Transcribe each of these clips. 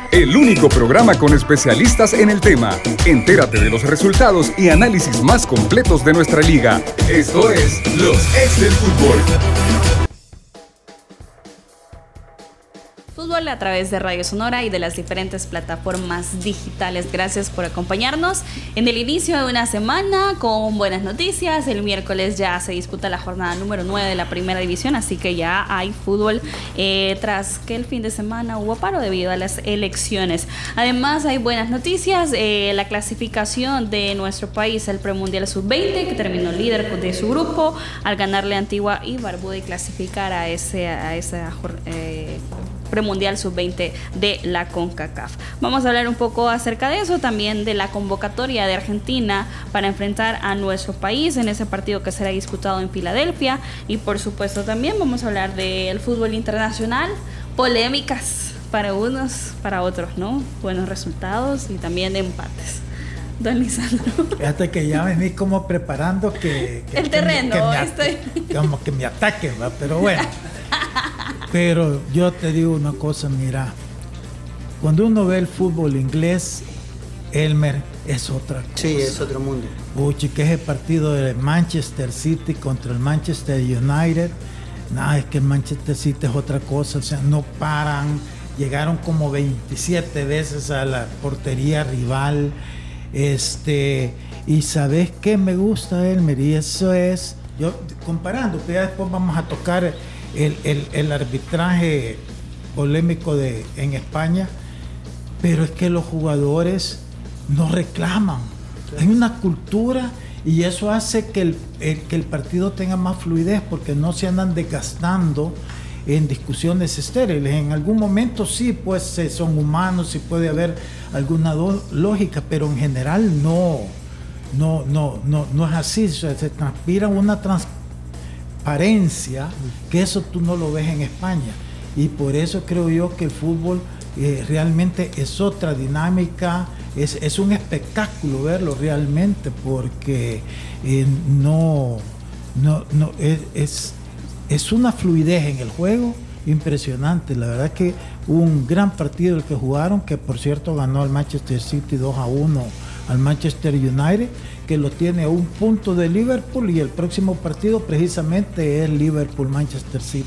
el único programa con especialistas en el tema. Entérate de los resultados y análisis más completos de nuestra liga. Esto es Los Ex del Fútbol. Fútbol a través de Radio Sonora y de las diferentes plataformas digitales. Gracias por acompañarnos en el inicio de una semana con buenas noticias. El miércoles ya se disputa la jornada número 9 de la primera división, así que ya hay fútbol tras que el fin de semana hubo paro debido a las elecciones. Además hay buenas noticias, la clasificación de nuestro país al premundial sub-20, que terminó líder de su grupo al ganarle a Antigua y Barbuda y clasificar a esa premundial sub-20 de la CONCACAF. Vamos a hablar un poco acerca de eso, también de la convocatoria de Argentina para enfrentar a nuestro país en ese partido que será disputado en Filadelfia, y por supuesto también vamos a hablar del fútbol internacional, polémicas para unos, para otros, ¿no? Buenos resultados y también de empates. Don Lisandro. Fíjate que ya me vi como preparando el terreno, como que me ataquen, ¿va? Pero bueno. Pero yo te digo una cosa, mira, cuando uno ve el fútbol inglés, Elmer, es otra cosa. Sí, es otro mundo. Uy, que es el partido de Manchester City contra el Manchester United. Nada, es que el Manchester City es otra cosa, o sea, no paran, llegaron como 27 veces a la portería rival, y ¿sabes qué me gusta, Elmer? Y eso es, yo comparando, que ya después vamos a tocar el arbitraje polémico en España, pero es que los jugadores no reclaman. Hay una cultura y eso hace que el partido tenga más fluidez, porque no se andan desgastando en discusiones estériles. En algún momento sí, pues son humanos y puede haber alguna lógica, pero en general no es así. O sea, se transpira una transparencia que eso tú no lo ves en España, y por eso creo yo que el fútbol realmente es otra dinámica, es un espectáculo verlo realmente, porque es una fluidez en el juego impresionante. La verdad que un gran partido el que jugaron, que por cierto ganó al Manchester City 2-1 al Manchester United, que lo tiene a un punto de Liverpool, y el próximo partido precisamente es Liverpool-Manchester City.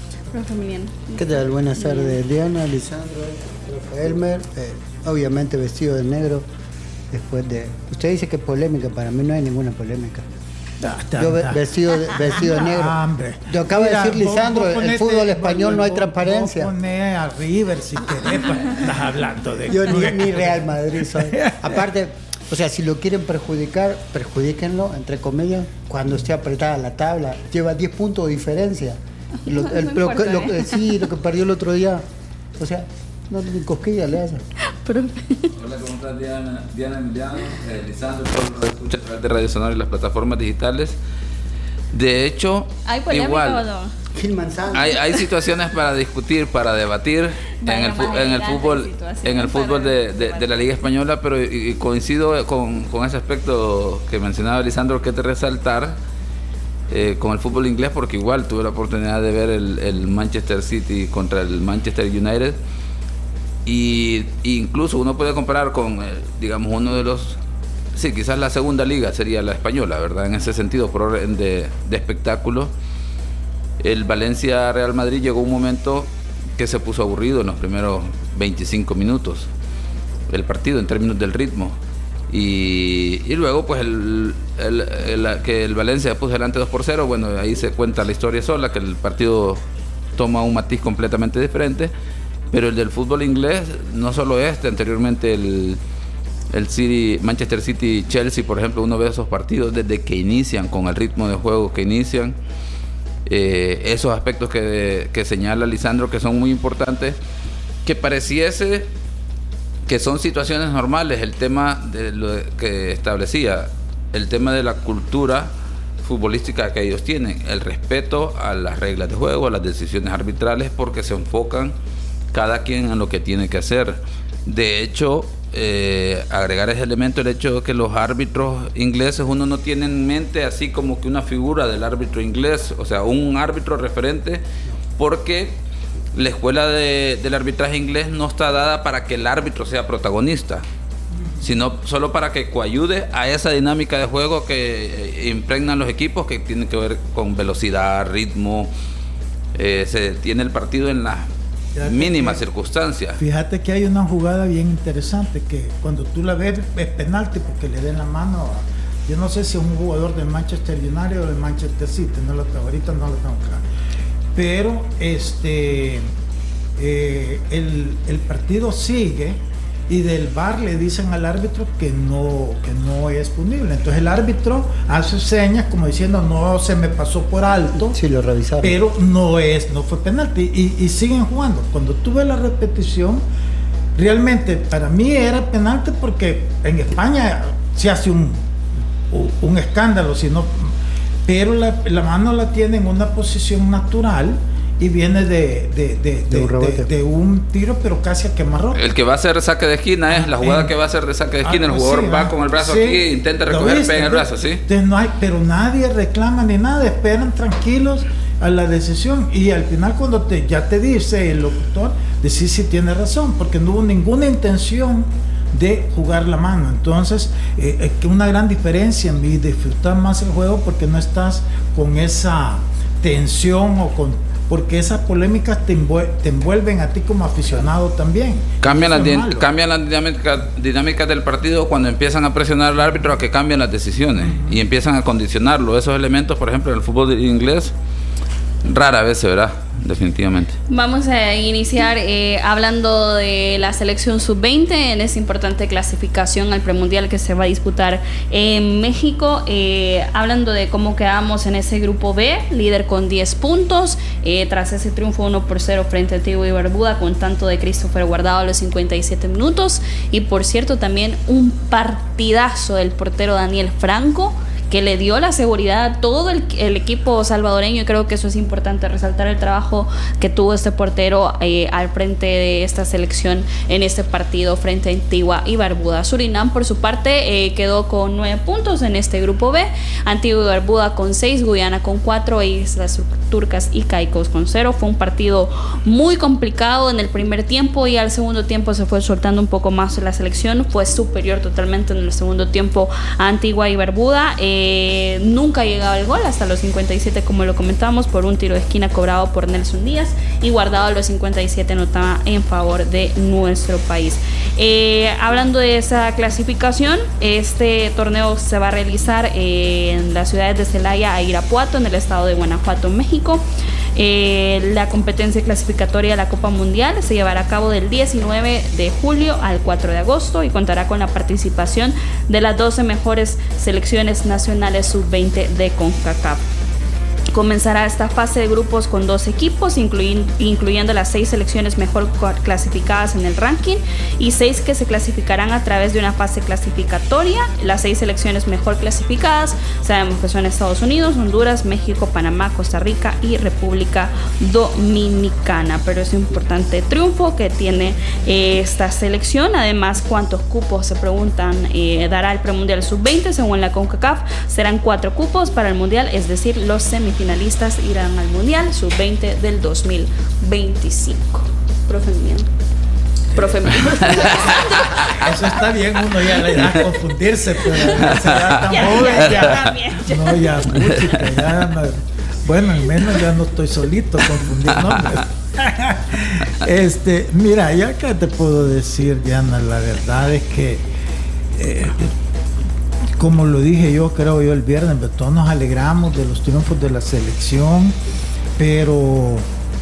¿Qué tal? Buenas tardes, Diana, Lisandro, Elmer, obviamente vestido de negro, después de... Usted dice que polémica, para mí no hay ninguna polémica. Yo vestido de negro. Yo acabo de decir, Lisandro, el fútbol español no hay transparencia. Pone a River si querés, estás hablando de... Yo ni Real Madrid soy. Aparte, o sea, si lo quieren perjudicar, perjudíquenlo, entre comillas, cuando esté apretada la tabla. Lleva 10 puntos de diferencia. Lo que perdió el otro día. O sea, no ni cosquillas le hacen. Hola, ¿cómo estás, Diana Emiliano? Lisandro, todos los escuchas a través de Radio Sonora y las plataformas digitales. De hecho, ¿hay polémica igual, o no? Hay situaciones para discutir, para debatir en el fútbol de la Liga Española, pero y coincido con ese aspecto que mencionaba Lisandro, que es de resaltar con el fútbol inglés, porque igual tuve la oportunidad de ver el Manchester City contra el Manchester United, y incluso uno puede comparar con, digamos, uno de los... Sí, quizás la segunda liga sería la española, ¿verdad? En ese sentido, por orden de espectáculo. El Valencia Real Madrid llegó un momento que se puso aburrido en los primeros 25 minutos el partido en términos del ritmo, y luego pues que el Valencia puso delante 2-0, bueno, ahí se cuenta la historia sola, que el partido toma un matiz completamente diferente. Pero el del fútbol inglés, no solo anteriormente el Manchester City Chelsea, por ejemplo, uno ve esos partidos desde que inician, con el ritmo de juego que inician, esos aspectos que señala Lisandro, que son muy importantes, que pareciese que son situaciones normales. El tema de lo que establecía, el tema de la cultura futbolística que ellos tienen, el respeto a las reglas de juego, a las decisiones arbitrales, porque se enfocan cada quien en lo que tiene que hacer. De hecho, agregar ese elemento, el hecho de que los árbitros ingleses, uno no tiene en mente así como que una figura del árbitro inglés, o sea, un árbitro referente, porque la escuela del arbitraje inglés no está dada para que el árbitro sea protagonista, sino solo para que coayude a esa dinámica de juego que impregnan los equipos, que tienen que ver con velocidad, ritmo. Se tiene el partido en las mínimas circunstancias. Fíjate que hay una jugada bien interesante que cuando tú la ves es penalti porque le den la mano yo no sé si es un jugador del Manchester United o del Manchester City, ahorita no lo tengo claro, pero el partido sigue y del VAR le dicen al árbitro que no es punible. Entonces el árbitro hace señas como diciendo no se me pasó por alto, sí, lo revisaron, pero no fue penalti y siguen jugando. Cuando tuve la repetición, realmente para mí era penalti porque en España se hace un escándalo, pero la mano la tiene en una posición natural y viene de un tiro, pero casi a quemarropa. El que va a hacer saque de esquina es la jugada que va a hacer de saque de esquina. El jugador va con el brazo aquí e intenta recoger, pega en el brazo, ¿sí? Entonces no hay, pero nadie reclama ni nada, esperan tranquilos a la decisión y al final cuando ya te dice el locutor, decís si tiene razón, porque no hubo ninguna intención de jugar la mano. Entonces es que una gran diferencia en mí disfrutar más el juego porque no estás con esa tensión porque esas polémicas te envuelven a ti como aficionado también. Cambian las dinámicas del partido cuando empiezan a presionar al árbitro a que cambien las decisiones y empiezan a condicionarlo. Esos elementos, por ejemplo, en el fútbol inglés, rara vez se verá, definitivamente. Vamos a iniciar hablando de la selección sub-20 en esa importante clasificación al premundial que se va a disputar en México. Hablando de cómo quedamos en ese grupo B, líder con 10 puntos, tras ese triunfo 1-0 frente a Antigua y Barbuda con tanto de Christopher Guardado a los 57 minutos. Y por cierto, también un partidazo del portero Daniel Franco, que le dio la seguridad a todo el equipo salvadoreño, y creo que eso es importante resaltar el trabajo que tuvo este portero al frente de esta selección en este partido frente a Antigua y Barbuda. Surinam por su parte quedó con 9 puntos en este grupo B, Antigua y Barbuda con 6, Guyana con 4 e Islas Turcas y Caicos con 0. Fue un partido muy complicado en el primer tiempo y al segundo tiempo se fue soltando un poco más la selección, fue superior totalmente en el segundo tiempo a Antigua y Barbuda. Nunca llegaba el gol hasta los 57, como lo comentábamos, por un tiro de esquina cobrado por Nelson Díaz, y Guardado a los 57 anotaba en favor de nuestro país. Hablando de esa clasificación, este torneo se va a realizar en las ciudades de Celaya e Irapuato, en el estado de Guanajuato, México. La competencia clasificatoria de la Copa Mundial se llevará a cabo del 19 de julio al 4 de agosto y contará con la participación de las 12 mejores selecciones nacionales sub-20 de CONCACAF. Comenzará esta fase de grupos con 2 equipos, incluyendo las 6 selecciones mejor clasificadas en el ranking y 6 que se clasificarán a través de una fase clasificatoria. Las 6 selecciones mejor clasificadas sabemos que son Estados Unidos, Honduras, México, Panamá, Costa Rica y República Dominicana. Pero es un importante triunfo que tiene esta selección. Además, ¿cuántos cupos, se preguntan, dará el premundial sub-20? Según la CONCACAF, serán 4 cupos para el mundial, es decir, los semifinalistas irán al mundial sub-20 del 2025. Profe mío. Eso está bien, uno ya le da a confundirse, pero ya se da tan joven, no, ya música, ya no, bueno, al menos ya no estoy solito confundiendo nombres. Mira, ya que te puedo decir, Diana, la verdad es que como lo dije yo, creo yo, el viernes, todos nos alegramos de los triunfos de la selección, pero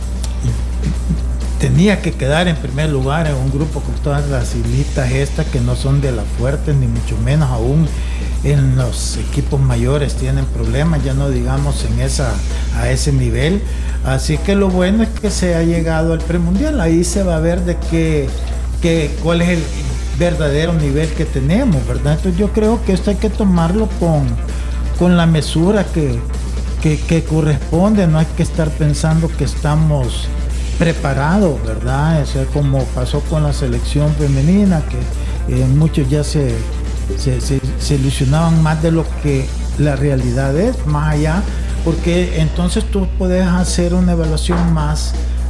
tenía que quedar en primer lugar en un grupo con todas las islitas estas que no son de las fuertes, ni mucho menos aún en los equipos mayores tienen problemas, ya no digamos a ese nivel. Así que lo bueno es que se ha llegado al premundial, ahí se va a ver cuál es el verdadero nivel que tenemos, ¿verdad? Entonces yo creo que esto hay que tomarlo con la mesura que corresponde, no hay que estar pensando que estamos preparados, ¿verdad? O sea, como pasó con la selección femenina, que muchos ya se ilusionaban más de lo que la realidad es, más allá, porque entonces tú puedes hacer una evaluación más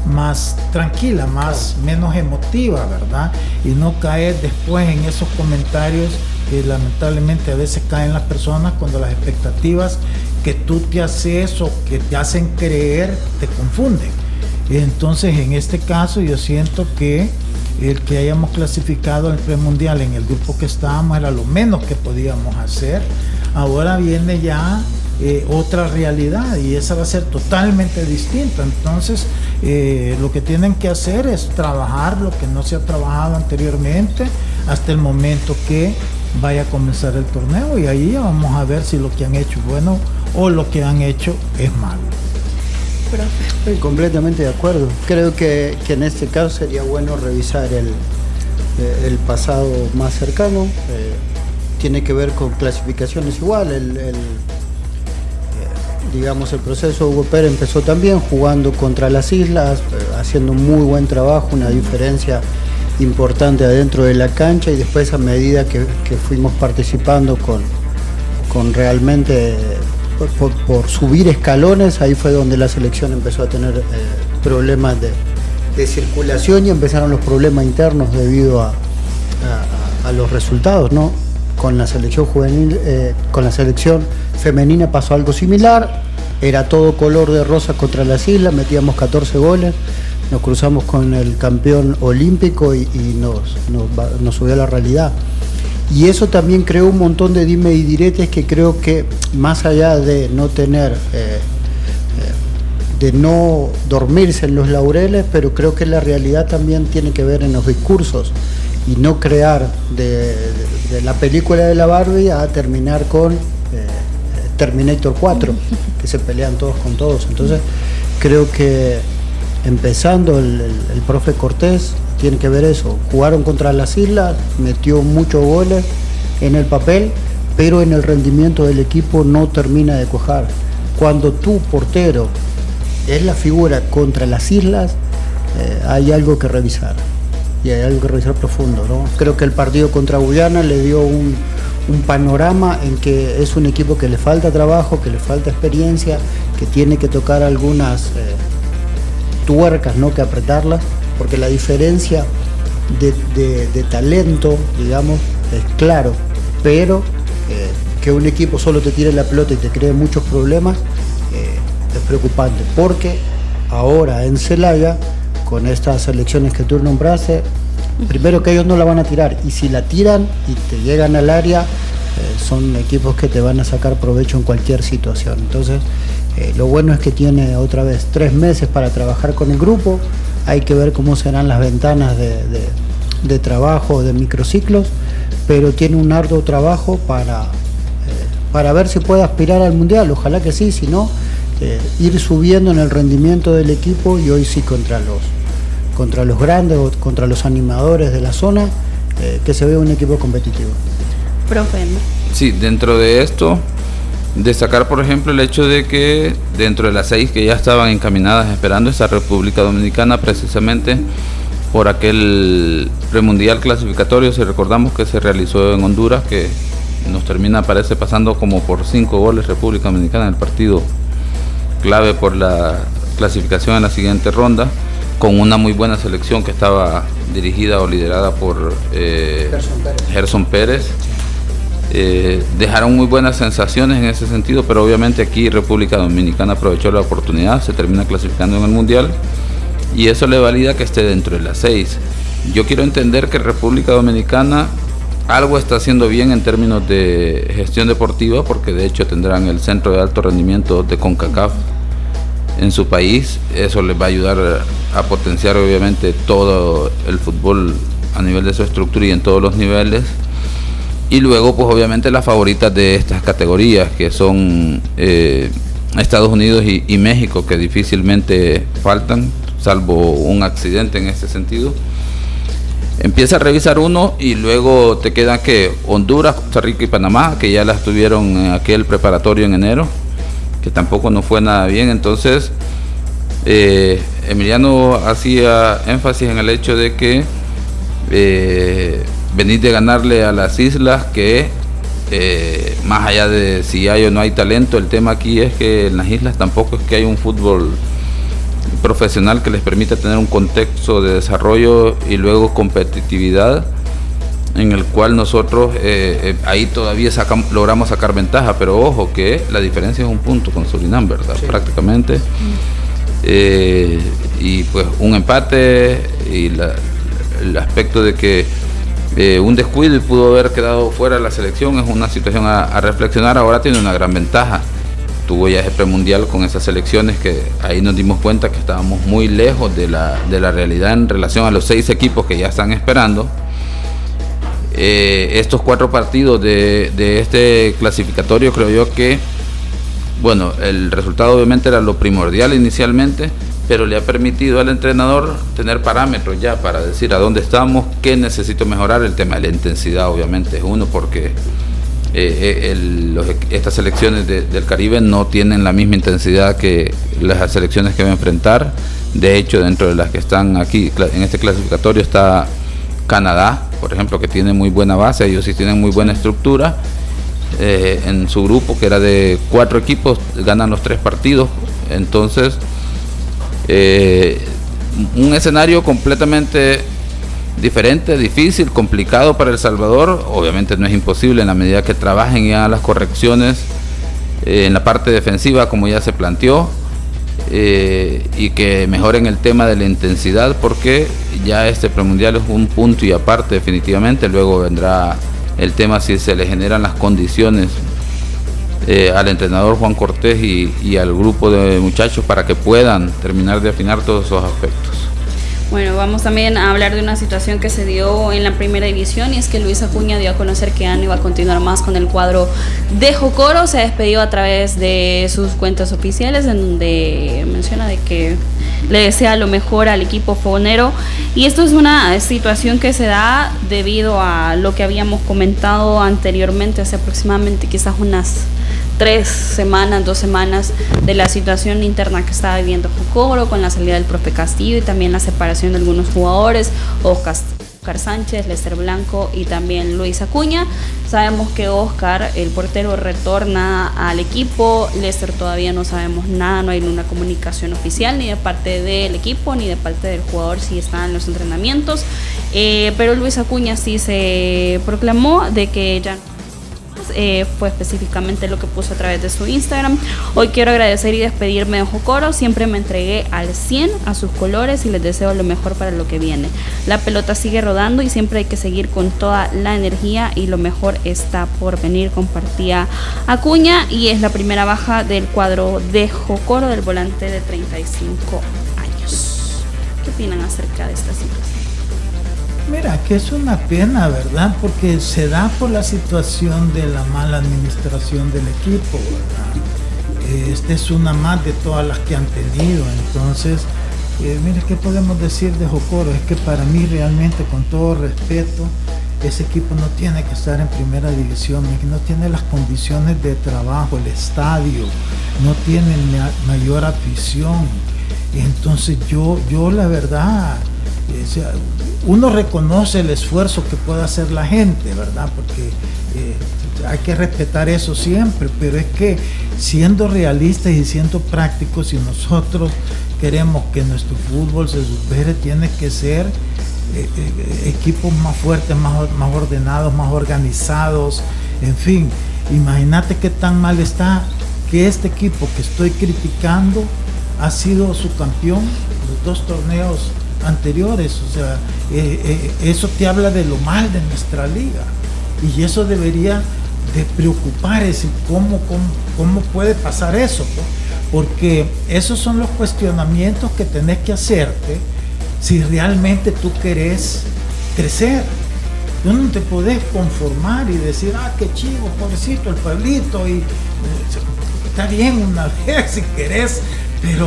más tranquila, menos emotiva, ¿verdad? Y no caer después en esos comentarios que lamentablemente a veces caen las personas cuando las expectativas que tú te haces o que te hacen creer te confunden. Entonces, en este caso, yo siento que el que hayamos clasificado al premundial en el grupo que estábamos era lo menos que podíamos hacer. Ahora viene ya otra realidad y esa va a ser totalmente distinta. Entonces, lo que tienen que hacer es trabajar lo que no se ha trabajado anteriormente hasta el momento que vaya a comenzar el torneo, y ahí vamos a ver si lo que han hecho es bueno o lo que han hecho es malo. Estoy completamente de acuerdo. Creo que en este caso sería bueno revisar el pasado más cercano. Tiene que ver con clasificaciones igual. Digamos, el proceso Hugo Pérez empezó también jugando contra las islas, haciendo un muy buen trabajo, una diferencia importante adentro de la cancha, y después a medida que fuimos participando con realmente por subir escalones, ahí fue donde la selección empezó a tener problemas de circulación y empezaron los problemas internos debido a los resultados, ¿no? Con la selección juvenil, con la selección femenina pasó algo similar, era todo color de rosa contra las islas, metíamos 14 goles, nos cruzamos con el campeón olímpico y nos subió a la realidad. Y eso también creó un montón de dime y diretes que creo que, más allá de no tener, de no dormirse en los laureles, pero creo que la realidad también tiene que ver en los discursos y no crear de la película de la Barbie a terminar con Terminator 4, que se pelean todos con todos. Entonces creo que empezando el profe Cortés tiene que ver eso. Jugaron contra las islas, metió muchos goles en el papel, pero en el rendimiento del equipo no termina de cuajar. Cuando tu portero es la figura contra las islas, hay algo que revisar, y hay algo que revisar profundo, ¿no? Creo que el partido contra Guyana le dio un panorama en que es un equipo que le falta trabajo, que le falta experiencia, que tiene que tocar algunas tuercas, ¿no? Que apretarlas, porque la diferencia de talento, digamos, es claro, pero que un equipo solo te tire la pelota y te cree muchos problemas es preocupante, porque ahora en Celaya, con estas selecciones que tú nombraste, primero que ellos no la van a tirar, y si la tiran y te llegan al área, son equipos que te van a sacar provecho en cualquier situación. Entonces, lo bueno es que tiene otra vez 3 meses para trabajar con el grupo. Hay que ver cómo serán las ventanas de trabajo, de microciclos, pero tiene un arduo trabajo para ver si puede aspirar al Mundial. Ojalá que sí, si no, ir subiendo en el rendimiento del equipo, y hoy sí contra los grandes o contra los animadores de la zona, que se vea un equipo competitivo. Profe. Sí, dentro de esto, destacar por ejemplo el hecho de que dentro de las 6 que ya estaban encaminadas esperando esa República Dominicana, precisamente por aquel premundial clasificatorio, si recordamos que se realizó en Honduras, que nos termina, parece, pasando como por 5 goles República Dominicana en el partido clave por la clasificación en la siguiente ronda, con una muy buena selección que estaba dirigida o liderada por Gerson Pérez. Dejaron muy buenas sensaciones en ese sentido, pero obviamente aquí República Dominicana aprovechó la oportunidad, se termina clasificando en el Mundial, y eso le valida que esté dentro de las 6. Yo quiero entender que República Dominicana algo está haciendo bien en términos de gestión deportiva, porque de hecho tendrán el centro de alto rendimiento de CONCACAF en su país. Eso les va a ayudar a potenciar obviamente todo el fútbol a nivel de su estructura y en todos los niveles. Y luego pues obviamente las favoritas de estas categorías, que son Estados Unidos y México, que difícilmente faltan, salvo un accidente en este sentido. Empieza a revisar uno y luego te quedan que Honduras, Costa Rica y Panamá, que ya las tuvieron en aquel preparatorio en enero, que tampoco no fue nada bien. Entonces Emiliano hacía énfasis en el hecho de que venir de ganarle a las islas, que más allá de si hay o no hay talento, el tema aquí es que en las islas tampoco es que hay un fútbol profesional que les permita tener un contexto de desarrollo y luego competitividad, en el cual nosotros ahí todavía logramos sacar ventaja, pero ojo que la diferencia es un punto con Surinam, ¿verdad? Sí. Prácticamente. Y pues un empate y el aspecto de que un descuido y pudo haber quedado fuera de la selección es una situación a reflexionar. Ahora tiene una gran ventaja. Tuvo ya ese premundial con esas selecciones que ahí nos dimos cuenta que estábamos muy lejos de la realidad en relación a los 6 equipos que ya están esperando. Estos 4 partidos de este clasificatorio, creo yo que, bueno, el resultado obviamente era lo primordial inicialmente, pero le ha permitido al entrenador tener parámetros ya para decir a dónde estamos, qué necesito mejorar. El tema de la intensidad obviamente es uno, porque estas selecciones del Caribe no tienen la misma intensidad que las selecciones que va a enfrentar. De hecho, dentro de las que están aquí en este clasificatorio está Canadá, por ejemplo, que tiene muy buena base. Ellos sí tienen muy buena estructura. En su grupo, que era de 4 equipos, ganan los 3 partidos. Entonces, un escenario completamente diferente, difícil, complicado para El Salvador. Obviamente no es imposible en la medida que trabajen y hagan las correcciones en la parte defensiva, como ya se planteó, y que mejoren el tema de la intensidad, porque ya este premundial es un punto y aparte definitivamente. Luego vendrá el tema si se le generan las condiciones al entrenador Juan Cortés y al grupo de muchachos para que puedan terminar de afinar todos esos aspectos. Bueno, vamos también a hablar de una situación que se dio en la primera división, y es que Luis Acuña dio a conocer que ya no iba a continuar más con el cuadro de Jocoro. Se despidió a través de sus cuentas oficiales, en donde menciona de que le desea lo mejor al equipo fogonero, y esto es una situación que se da debido a lo que habíamos comentado anteriormente, hace aproximadamente quizás unas 2 semanas, de la situación interna que estaba viviendo Jocoro con la salida del profe Castillo y también la separación de algunos jugadores, Oscar Sánchez, Lester Blanco y también Luis Acuña. Sabemos que Oscar, el portero, retorna al equipo. Lester todavía no sabemos nada, no hay una comunicación oficial ni de parte del equipo ni de parte del jugador si está en los entrenamientos, pero Luis Acuña sí se proclamó de que ya fue específicamente lo que puso a través de su Instagram. Hoy quiero agradecer y despedirme de Jocoro, siempre me entregué al 100 a sus colores y les deseo lo mejor para lo que viene. La pelota sigue rodando y siempre hay que seguir con toda la energía y lo mejor está por venir, compartía Acuña, y es la primera baja del cuadro de Jocoro, del volante de 35 años. ¿Qué opinan acerca de esta situación? Mira, que es una pena, ¿verdad? Porque se da por la situación de la mala administración del equipo, ¿verdad? Esta es una más de todas las que han tenido. Entonces, mira, ¿qué podemos decir de Jocoro? Es que para mí realmente, con todo respeto, ese equipo no tiene que estar en primera división, no tiene las condiciones de trabajo, el estadio, no tiene mayor afición. Entonces yo la verdad, uno reconoce el esfuerzo que puede hacer la gente, ¿verdad? Porque hay que respetar eso siempre, pero es que siendo realistas y siendo prácticos, si nosotros queremos que nuestro fútbol se supere, tiene que ser equipos más fuertes, más ordenados, más organizados. En fin, imagínate qué tan mal está que este equipo que estoy criticando ha sido subcampeón los 2 torneos anteriores. O sea, eso te habla de lo mal de nuestra liga, y eso debería de preocupar. Es decir, ¿cómo puede pasar eso? Porque esos son los cuestionamientos que tenés que hacerte si realmente tú querés crecer. Tú no te podés conformar y decir, qué chivo, pobrecito el pueblito, y está bien una vez si querés, pero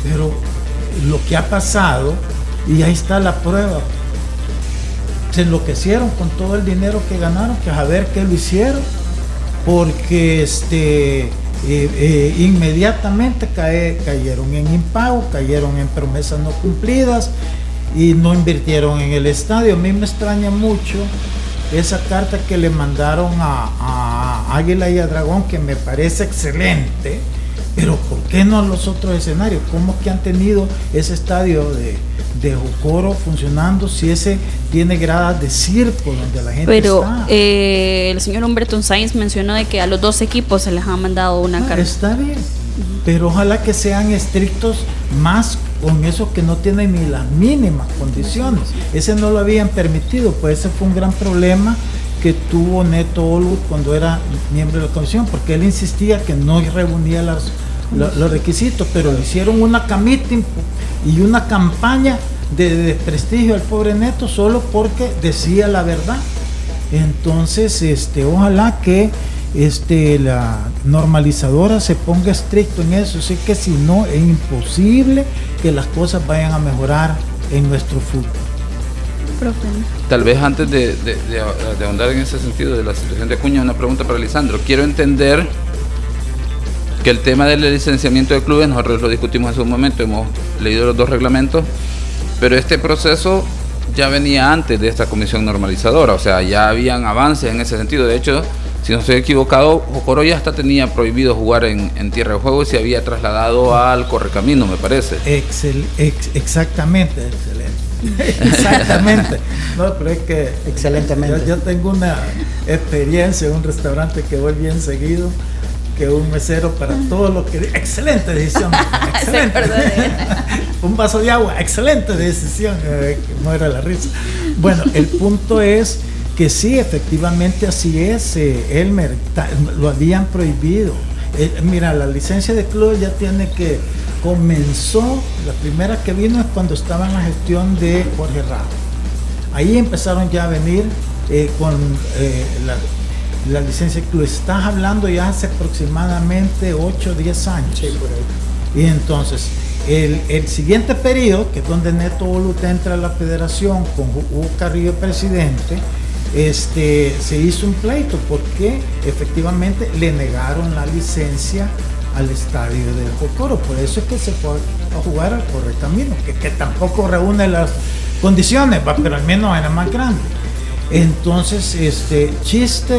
lo que ha pasado, y ahí está la prueba, se enloquecieron con todo el dinero que ganaron, que a ver qué lo hicieron, porque inmediatamente cayeron en impago, cayeron en promesas no cumplidas y no invirtieron en el estadio. A mí me extraña mucho esa carta que le mandaron a Águila y a Dragón, que me parece excelente, Pero ¿por qué no los otros escenarios? ¿Cómo es que han tenido ese estadio de Jocoro funcionando si ese tiene gradas de circo donde la gente está? El señor Humberto Sainz mencionó de que a los 2 equipos se les ha mandado una carta. Está bien, pero ojalá que sean estrictos más con esos que no tienen ni las mínimas condiciones. Ese no lo habían permitido, pues ese fue un gran problema que tuvo Neto Olud cuando era miembro de la comisión, porque él insistía que no reunía los requisitos, pero le hicieron una camita y una campaña de desprestigio al pobre Neto solo porque decía la verdad. Entonces ojalá que la normalizadora se ponga estricto en eso. Sé que si no es imposible que las cosas vayan a mejorar en nuestro fútbol. Tal vez antes de ahondar en ese sentido de la situación de Acuña, una pregunta para Lisandro. Quiero entender que el tema del licenciamiento de clubes, nosotros lo discutimos hace un momento, hemos leído los 2 reglamentos, pero este proceso ya venía antes de esta comisión normalizadora, o sea, ya habían avances en ese sentido. De hecho, si no estoy equivocado, Jocoro ya hasta tenía prohibido jugar en tierra de juego y se había trasladado al Correcamino, me parece. Exactamente, excelente. Exactamente. No, pero es que excelentemente. Yo tengo una experiencia en un restaurante que voy bien seguido, que un mesero para todo lo que... Excelente decisión. Excelente. Un vaso de agua. Excelente decisión. Muera la risa. Bueno, el punto es que sí, efectivamente así es, Elmer, lo habían prohibido. Mira, la licencia de club ya tiene que... Comenzó, la primera que vino es cuando estaba en la gestión de Jorge Ramos. Ahí empezaron ya a venir con la licencia de club. Estás hablando ya hace aproximadamente 8 o 10 años. Sí, por ahí. Y entonces, el siguiente periodo, que es donde Neto Olud entra a la federación con Hugo Carrillo presidente, se hizo un pleito porque efectivamente le negaron la licencia al estadio del Jocoro. Por eso es que se fue a jugar al Correcamino, que tampoco reúne las condiciones, pero al menos era más grande. Entonces, chiste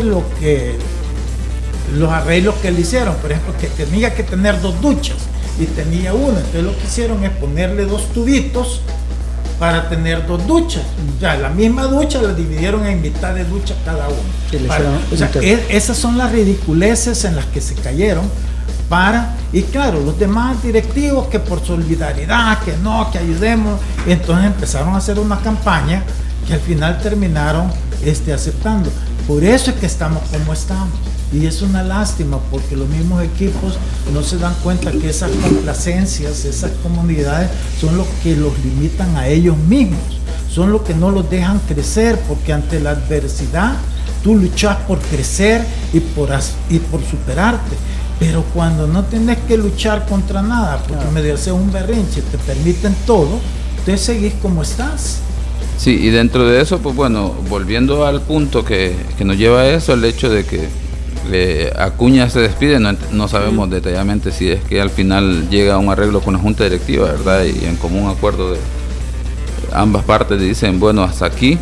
los arreglos que le hicieron, por ejemplo, que tenía que tener 2 duchas y tenía una. Entonces lo que hicieron es ponerle 2 tubitos para tener 2 duchas. Ya la misma ducha la dividieron en mitad de ducha cada uno. Sí, esas son las ridiculeces en las que se cayeron. Y claro, los demás directivos que por solidaridad, que ayudemos, entonces empezaron a hacer una campaña que al final terminaron aceptando. Por eso es que estamos como estamos. Y es una lástima porque los mismos equipos no se dan cuenta que esas complacencias, esas comunidades son los que los limitan a ellos mismos, son los que no los dejan crecer, porque ante la adversidad tú luchas por crecer y por superarte. Pero cuando no tienes que luchar contra nada, porque medio haces un berrinche, te permiten todo, te seguís como estás. Sí, y dentro de eso, pues bueno, volviendo al punto que nos lleva a eso, el hecho de que Acuña se despide, no sabemos detalladamente si es que al final llega a un arreglo con la junta directiva, ¿verdad? Y en común acuerdo de ambas partes dicen, bueno, hasta aquí.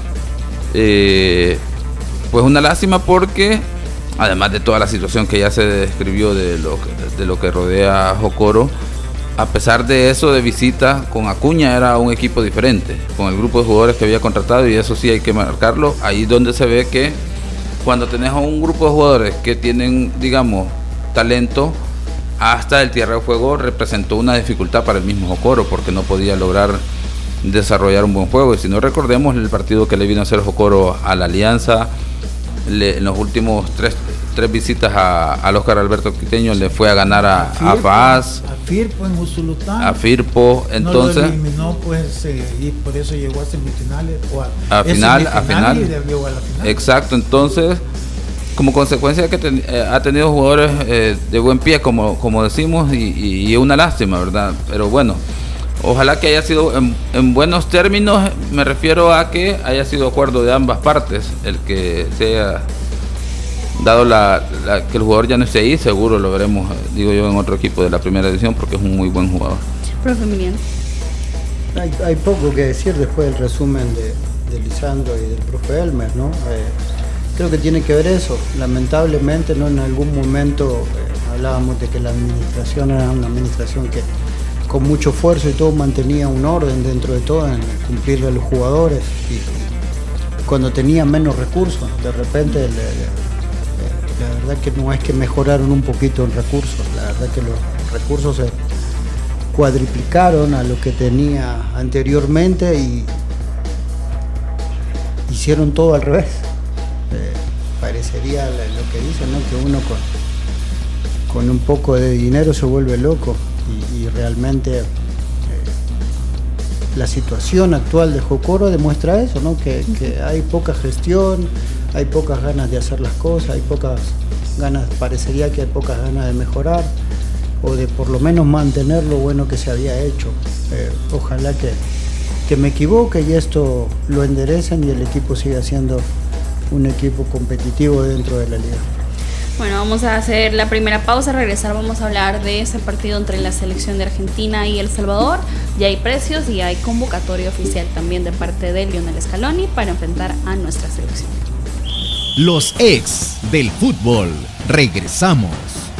Pues una lástima porque, además de toda la situación que ya se describió de lo que rodea a Jocoro, a pesar de eso, de visita con Acuña era un equipo diferente, con el grupo de jugadores que había contratado, y eso sí hay que marcarlo. Ahí donde se ve que cuando tenés a un grupo de jugadores que tienen, digamos, talento, hasta el tierra de juego representó una dificultad para el mismo Jocoro, porque no podía lograr desarrollar un buen juego. Y si no, recordemos el partido que le vino a hacer Jocoro a la Alianza, en los últimos tres visitas al Óscar Alberto Quiteño le fue a ganar a FAS, a Firpo en Usulután, a Firpo, entonces no lo eliminó, pues, y por eso llegó a semifinales o a final. Y llegó a la final. Exacto. Entonces, como consecuencia de que ha tenido jugadores de buen pie, como decimos, y es una lástima, ¿verdad? Pero bueno, ojalá que haya sido en buenos términos. Me refiero a que haya sido acuerdo de ambas partes el que sea dado que el jugador ya no esté ahí. Seguro lo veremos, digo yo, en otro equipo de la primera división, porque es un muy buen jugador. Profe Emiliano. Hay poco que decir después del resumen de Lisandro y del profe Elmer, ¿no? Creo que tiene que ver eso. Lamentablemente, ¿no? En algún momento hablábamos de que la administración era una administración que con mucho esfuerzo y todo mantenía un orden dentro de todo en cumplirle a los jugadores, y cuando tenía menos recursos, de repente la verdad que no es que mejoraron un poquito en recursos, la verdad que los recursos se cuadriplicaron a lo que tenía anteriormente y hicieron todo al revés. Parecería lo que dicen, ¿no? Que uno con un poco de dinero se vuelve loco, y realmente la situación actual de Jocoro demuestra eso, ¿no? Que hay poca gestión, hay pocas ganas de hacer las cosas, hay pocas ganas, parecería que hay pocas ganas de mejorar o de por lo menos mantener lo bueno que se había hecho. Ojalá que me equivoque y esto lo enderecen y el equipo siga siendo un equipo competitivo dentro de la liga. Bueno, vamos a hacer la primera pausa, regresar vamos a hablar de ese partido entre la selección de Argentina y El Salvador. Ya hay precios y hay convocatoria oficial también de parte de Lionel Scaloni para enfrentar a nuestra selección. Los ex del fútbol. Regresamos.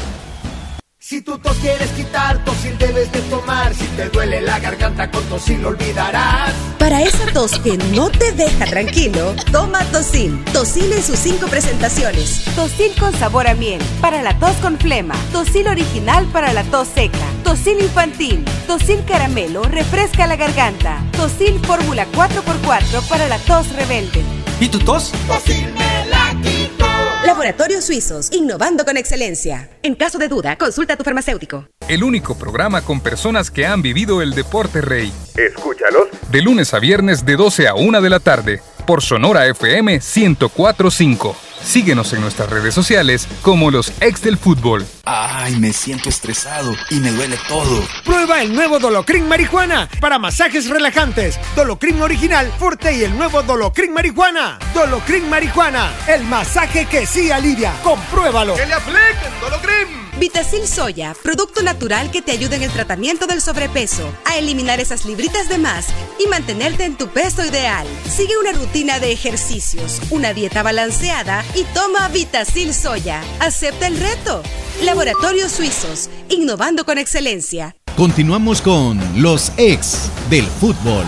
Si tu tos quieres quitar, Tosil debes de tomar. Si te duele la garganta, con Tosil lo olvidarás. Para esa tos que no te deja tranquilo, toma Tosil. Tosil en sus 5 presentaciones. Tosil con sabor a miel, para la tos con flema. Tosil original para la tos seca. Tosil infantil. Tosil caramelo, refresca la garganta. Tosil fórmula 4x4 para la tos rebelde. ¿Y tu tos? Tosil me la quito. Laboratorios Suizos, innovando con excelencia. En caso de duda, consulta a tu farmacéutico. El único programa con personas que han vivido el deporte rey. Escúchalos de lunes a viernes de 12 a 1 de la tarde por Sonora FM 104.5. Síguenos en nuestras redes sociales como Los Ex del Fútbol. Ay, me siento estresado y me duele todo. Prueba el nuevo Dolocrin Marihuana para masajes relajantes. Dolocrin original, fuerte y el nuevo Dolocrin Marihuana. Dolocrin Marihuana, el masaje que sí alivia. Compruébalo. ¡Que le apliquen Dolocrin! Vitacil Soya, producto natural que te ayuda en el tratamiento del sobrepeso, a eliminar esas libritas de más y mantenerte en tu peso ideal. Sigue una rutina de ejercicios, una dieta balanceada y toma Vitacil Soya. Acepta el reto. Laboratorios Suizos, innovando con excelencia. Continuamos con los ex del fútbol.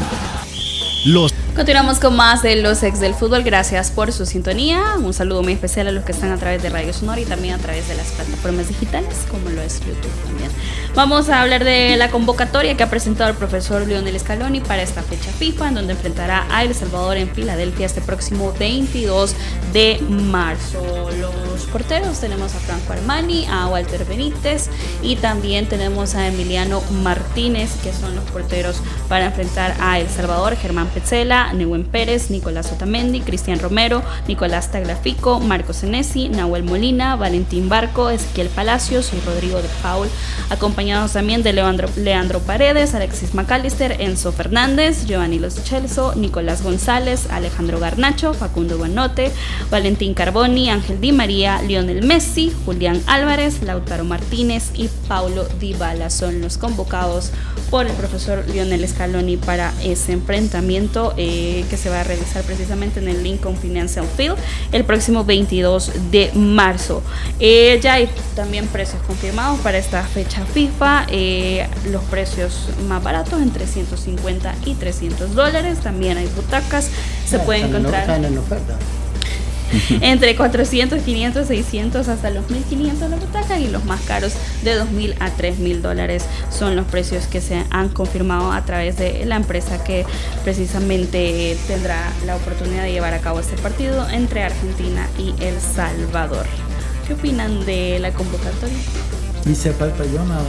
Continuamos con más de Los Ex del Fútbol. Gracias por su sintonía. Un saludo muy especial a los que están a través de Radio Sonora y también a través de las plataformas digitales, como lo es YouTube también. Vamos a hablar de la convocatoria que ha presentado el profesor Lionel Scaloni para esta fecha FIFA, en donde enfrentará a El Salvador en Filadelfia este próximo 22 de marzo. Los porteros tenemos a Franco Armani, a Walter Benítez y también tenemos a Emiliano Martínez, que son los porteros para enfrentar a El Salvador. Germán Petzela, Nehuen Pérez, Nicolás Otamendi, Cristian Romero, Nicolás Tagliafico, Marco Senesi, Nahuel Molina, Valentín Barco, Ezequiel Palacios y Rodrigo de Paul, acompañados también de Leandro Paredes, Alexis McAllister, Enzo Fernández, Giovanni Los Celso, Nicolás González, Alejandro Garnacho, Facundo Buenote, Valentín Carboni, Ángel Di María, Lionel Messi, Julián Álvarez, Lautaro Martínez y Paulo Dybala son los convocados por el profesor Lionel Scaloni para ese enfrentamiento que se va a realizar precisamente en el Lincoln Financial Field el próximo 22 de marzo. Ya hay también precios confirmados para esta fecha FIFA, los precios más baratos entre $150 y $300. También hay butacas, se pueden encontrar en oferta. Entre 400, 500, 600 hasta los 1.500 la butaca, y los más caros de $2.000 a $3.000 son los precios que se han confirmado a través de la empresa que precisamente tendrá la oportunidad de llevar a cabo este partido entre Argentina y El Salvador. ¿Qué opinan de la convocatoria? Hice falta yo nada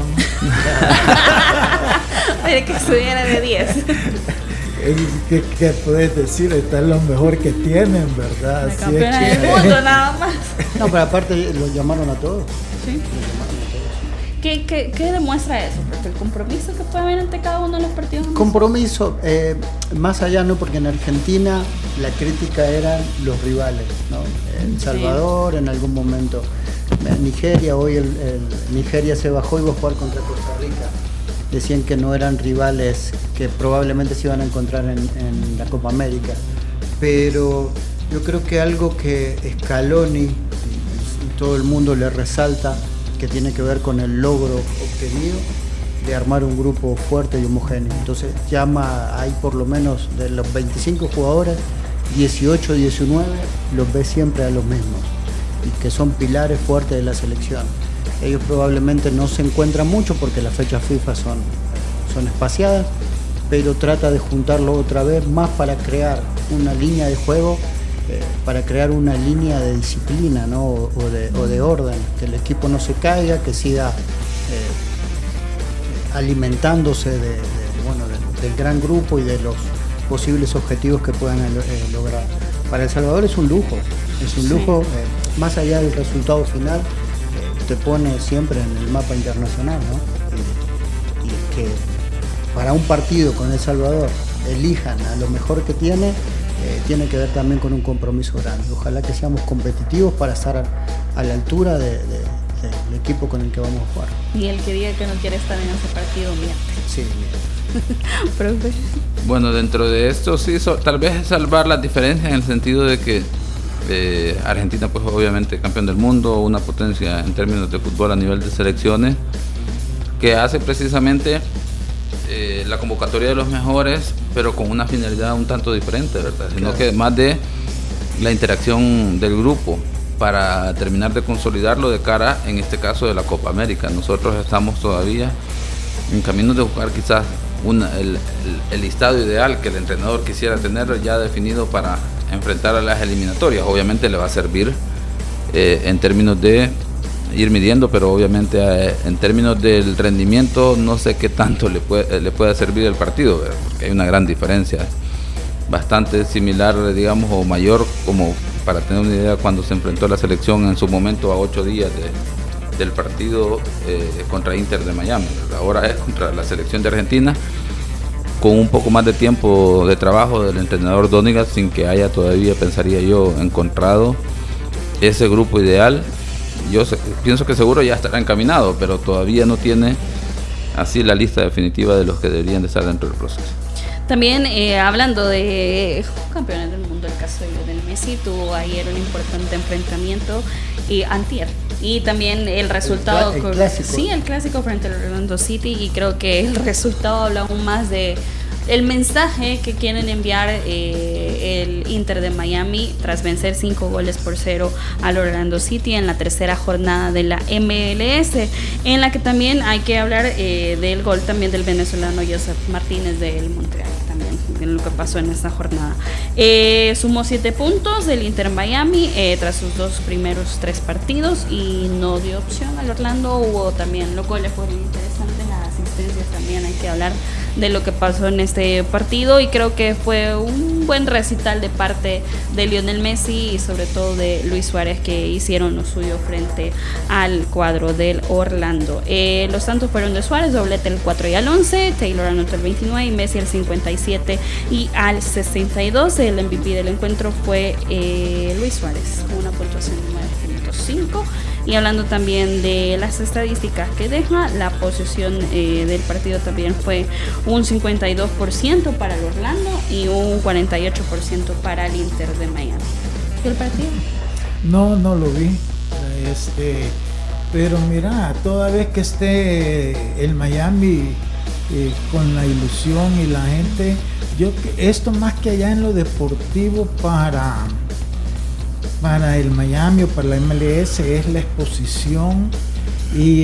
más. Mire que estuviera de 10. ¿Qué puedes decir? Está es lo mejor que tienen, ¿verdad? La campeona del mundo, nada más. No, pero aparte lo llamaron a todos. Sí. ¿Qué demuestra eso? Porque el compromiso que puede haber entre cada uno de los partidos. Compromiso, más allá, ¿no? Porque en Argentina la crítica eran los rivales, ¿no? El Salvador, sí. En algún momento Nigeria, hoy el Nigeria se bajó y va a jugar contra Costa Rica. Decían que no eran rivales que probablemente se iban a encontrar en la Copa América. Pero yo creo que algo que Scaloni y todo el mundo le resalta, que tiene que ver con el logro obtenido de armar un grupo fuerte y homogéneo. Entonces hay por lo menos de los 25 jugadores, 18, 19 los ve siempre a los mismos y que son pilares fuertes de la selección. Ellos probablemente no se encuentran mucho porque las fechas FIFA son espaciadas, pero trata de juntarlo otra vez más para crear una línea de juego, para crear una línea de disciplina, ¿no? o de orden, que el equipo no se caiga, que siga alimentándose del gran grupo y de los posibles objetivos que puedan lograr. Para El Salvador es un lujo, más allá del resultado final, te pone siempre en el mapa internacional, ¿no? Y que para un partido con El Salvador elijan a lo mejor que tiene que ver también con un compromiso grande. Ojalá que seamos competitivos para estar a la altura del equipo con el que vamos a jugar. Y el que diga que no quiere estar en ese partido, miente. Sí, miente. Profe. Bueno, dentro de esto sí, tal vez salvar las diferencias en el sentido de que Argentina, pues obviamente campeón del mundo, una potencia en términos de fútbol a nivel de selecciones, que hace precisamente la convocatoria de los mejores, pero con una finalidad un tanto diferente, ¿verdad? Sino que más de la interacción del grupo para terminar de consolidarlo de cara, en este caso, de la Copa América. Nosotros estamos todavía en camino de buscar quizás el listado ideal que el entrenador quisiera tener ya definido para enfrentar a las eliminatorias. Obviamente le va a servir en términos de ir midiendo, pero obviamente en términos del rendimiento no sé qué tanto le puede servir el partido, ¿verdad? Porque hay una gran diferencia, bastante similar, digamos, o mayor, como para tener una idea, cuando se enfrentó la selección en su momento a 8 días del partido contra Inter de Miami, ¿verdad? Ahora es contra la selección de Argentina, con un poco más de tiempo de trabajo del entrenador Donigas, sin que haya todavía, pensaría yo, encontrado ese grupo ideal. Yo pienso que seguro ya estará encaminado, pero todavía no tiene así la lista definitiva de los que deberían de estar dentro del proceso. También hablando de campeones del mundo, el caso de Lionel Messi tuvo ayer un importante enfrentamiento antier. Y también el resultado... El clásico. Sí, el clásico frente al Orlando City, y creo que el resultado habla aún más de el mensaje que quieren enviar el Inter de Miami tras vencer 5-0 al Orlando City en la tercera jornada de la MLS, en la que también hay que hablar del gol también del venezolano Joseph Martínez del Montreal, también en lo que pasó en esta jornada. Sumó 7 puntos del Inter Miami tras sus 2 primeros 3 partidos y no dio opción al Orlando. Hubo también, los goles fueron interesantes, las asistencias también, hay que hablar de lo que pasó en este partido, y creo que fue un buen recital de parte de Lionel Messi y sobre todo de Luis Suárez, que hicieron lo suyo frente al cuadro del Orlando. Los tantos fueron de Suárez, doblete el 4 y al 11, Taylor anotó el 29 y Messi el 57 y al 62. El MVP del encuentro fue Luis Suárez, con una puntuación de 9.5. Y hablando también de las estadísticas que deja, la posesión del partido también fue un 52% para el Orlando y un 48% para el Inter de Miami. ¿Y el partido? No lo vi. Pero mira, toda vez que esté el Miami con la ilusión y la gente, esto más que allá en lo deportivo para el Miami o para la MLS es la exposición y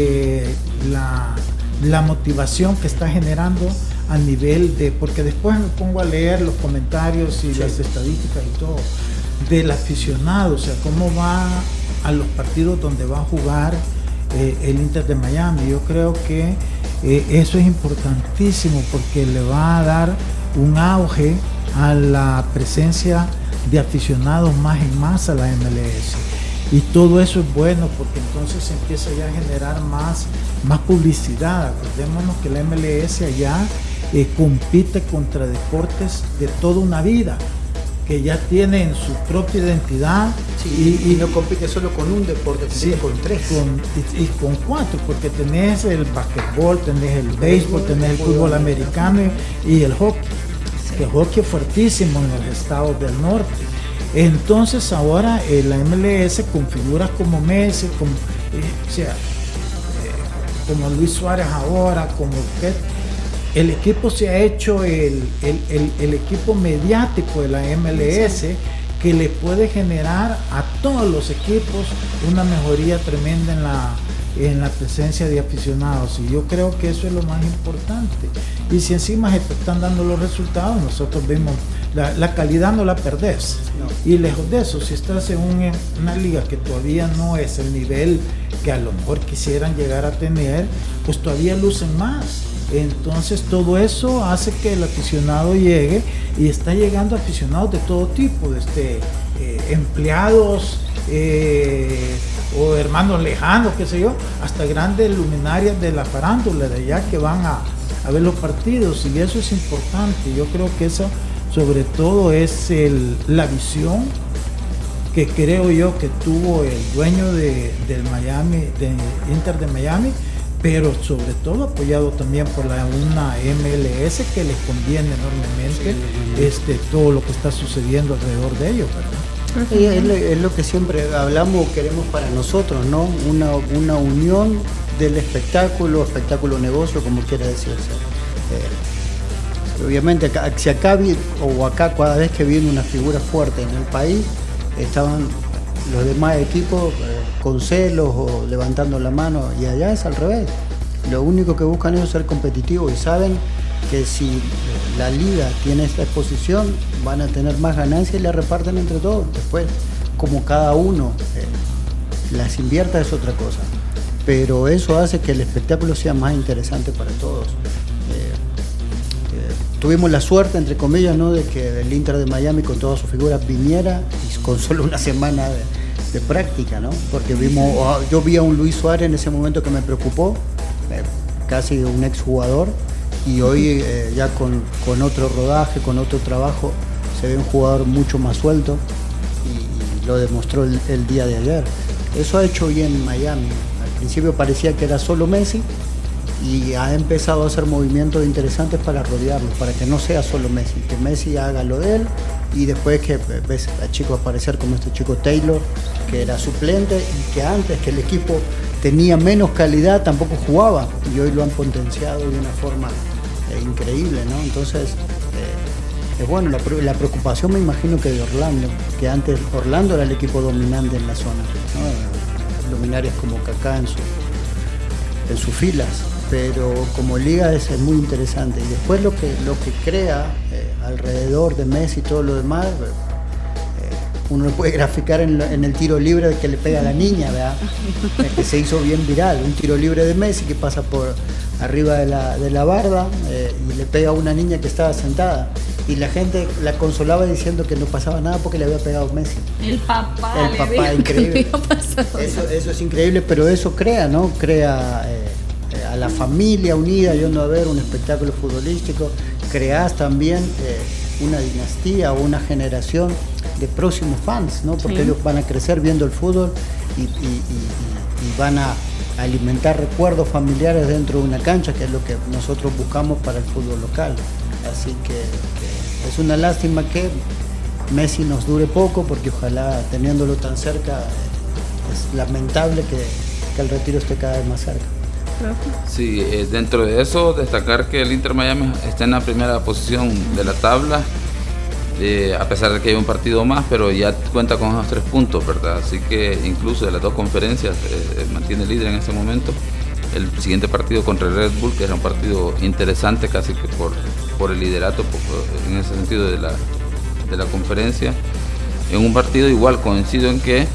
la motivación que está generando a nivel de, porque después me pongo a leer los comentarios y las estadísticas y todo del aficionado, o sea, cómo va a los partidos donde va a jugar el Inter de Miami. Yo creo que eso es importantísimo porque le va a dar un auge a la presencia de aficionados más en masa a la MLS, y todo eso es bueno porque entonces se empieza ya a generar más publicidad. Acordémonos que la MLS allá compite contra deportes de toda una vida que ya tienen su propia identidad, y no compite solo con un deporte, compite con 3 y con 4, porque tenés el basquetbol, tenés el béisbol, tenés el fútbol americano y el hockey. Que el hockey es fuertísimo en los estados del norte. Entonces ahora la MLS con figuras como Messi, como Luis Suárez ahora, como Busquets, el equipo se ha hecho el equipo mediático de la MLS, que le puede generar a todos los equipos una mejoría tremenda en la presencia de aficionados, y yo creo que eso es lo más importante. Y si encima se te están dando los resultados, nosotros vemos la calidad, no la perdés, no. Y lejos de eso, si estás en una liga que todavía no es el nivel que a lo mejor quisieran llegar a tener, pues todavía lucen más. Entonces todo eso hace que el aficionado llegue, y está llegando aficionados de todo tipo, desde empleados o hermanos lejanos, qué sé yo, hasta grandes luminarias de la farándula de allá que van a ver los partidos, y eso es importante. Yo creo que eso sobre todo es la visión que creo yo que tuvo el dueño del Miami, de Inter de Miami, pero sobre todo apoyado también por una MLS que les conviene enormemente todo lo que está sucediendo alrededor de ellos, ¿verdad? Sí, es lo que siempre hablamos, queremos para nosotros, ¿no? Una unión del espectáculo negocio, como quiera decirse. Obviamente, si acá cada vez que viene una figura fuerte en el país, estaban los demás equipos con celos o levantando la mano, y allá es al revés. Lo único que buscan ellos es ser competitivos, y saben que si la liga tiene esta exposición van a tener más ganancias y la reparten entre todos. Después, como cada uno las invierta, es otra cosa, pero eso hace que el espectáculo sea más interesante para todos. Tuvimos la suerte, entre comillas, ¿no?, de que el Inter de Miami con todas sus figuras viniera, y con solo una semana de práctica, ¿no? Porque yo vi a un Luis Suárez en ese momento que me preocupó, casi un exjugador, y hoy ya con otro rodaje, con otro trabajo, se ve un jugador mucho más suelto, y lo demostró el día de ayer. Eso ha hecho bien Miami. Al principio parecía que era solo Messi, y ha empezado a hacer movimientos interesantes para rodearlo, para que no sea solo Messi, que Messi haga lo de él, y después que ves a chicos aparecer como este chico Taylor, que era suplente, y que antes, que el equipo tenía menos calidad, tampoco jugaba, y hoy lo han potenciado de una forma increíble, ¿no? Entonces, es bueno, la preocupación, me imagino, que de Orlando, que antes Orlando era el equipo dominante en la zona, ¿no? Luminarias como Kaká en sus filas, pero como liga es muy interesante. Y después lo que crea alrededor de Messi y todo lo demás, uno lo puede graficar en el tiro libre que le pega a la niña, ¿verdad? Que se hizo bien viral, un tiro libre de Messi que pasa por arriba de la barda y le pega a una niña que estaba sentada, y la gente la consolaba diciendo que no pasaba nada porque le había pegado Messi. El papá, increíble. Eso es increíble, pero eso crea, ¿no? Crea a la familia unida yendo a ver un espectáculo futbolístico. Creás también una dinastía o una generación de próximos fans, ¿no? Porque ellos van a crecer viendo el fútbol y van a alimentar recuerdos familiares dentro de una cancha, que es lo que nosotros buscamos para el fútbol local. Así que es una lástima que Messi nos dure poco, porque ojalá, teniéndolo tan cerca, es lamentable que el retiro esté cada vez más cerca. Sí, dentro de eso, destacar que el Inter Miami está en la primera posición de la tabla, a pesar de que hay un partido más, pero ya cuenta con esos 3 puntos, ¿verdad? Así que incluso de las 2 conferencias mantiene líder en ese momento. El siguiente partido contra el Red Bull, que era un partido interesante casi que por el liderato, en ese sentido de la conferencia. En un partido igual, coincido en que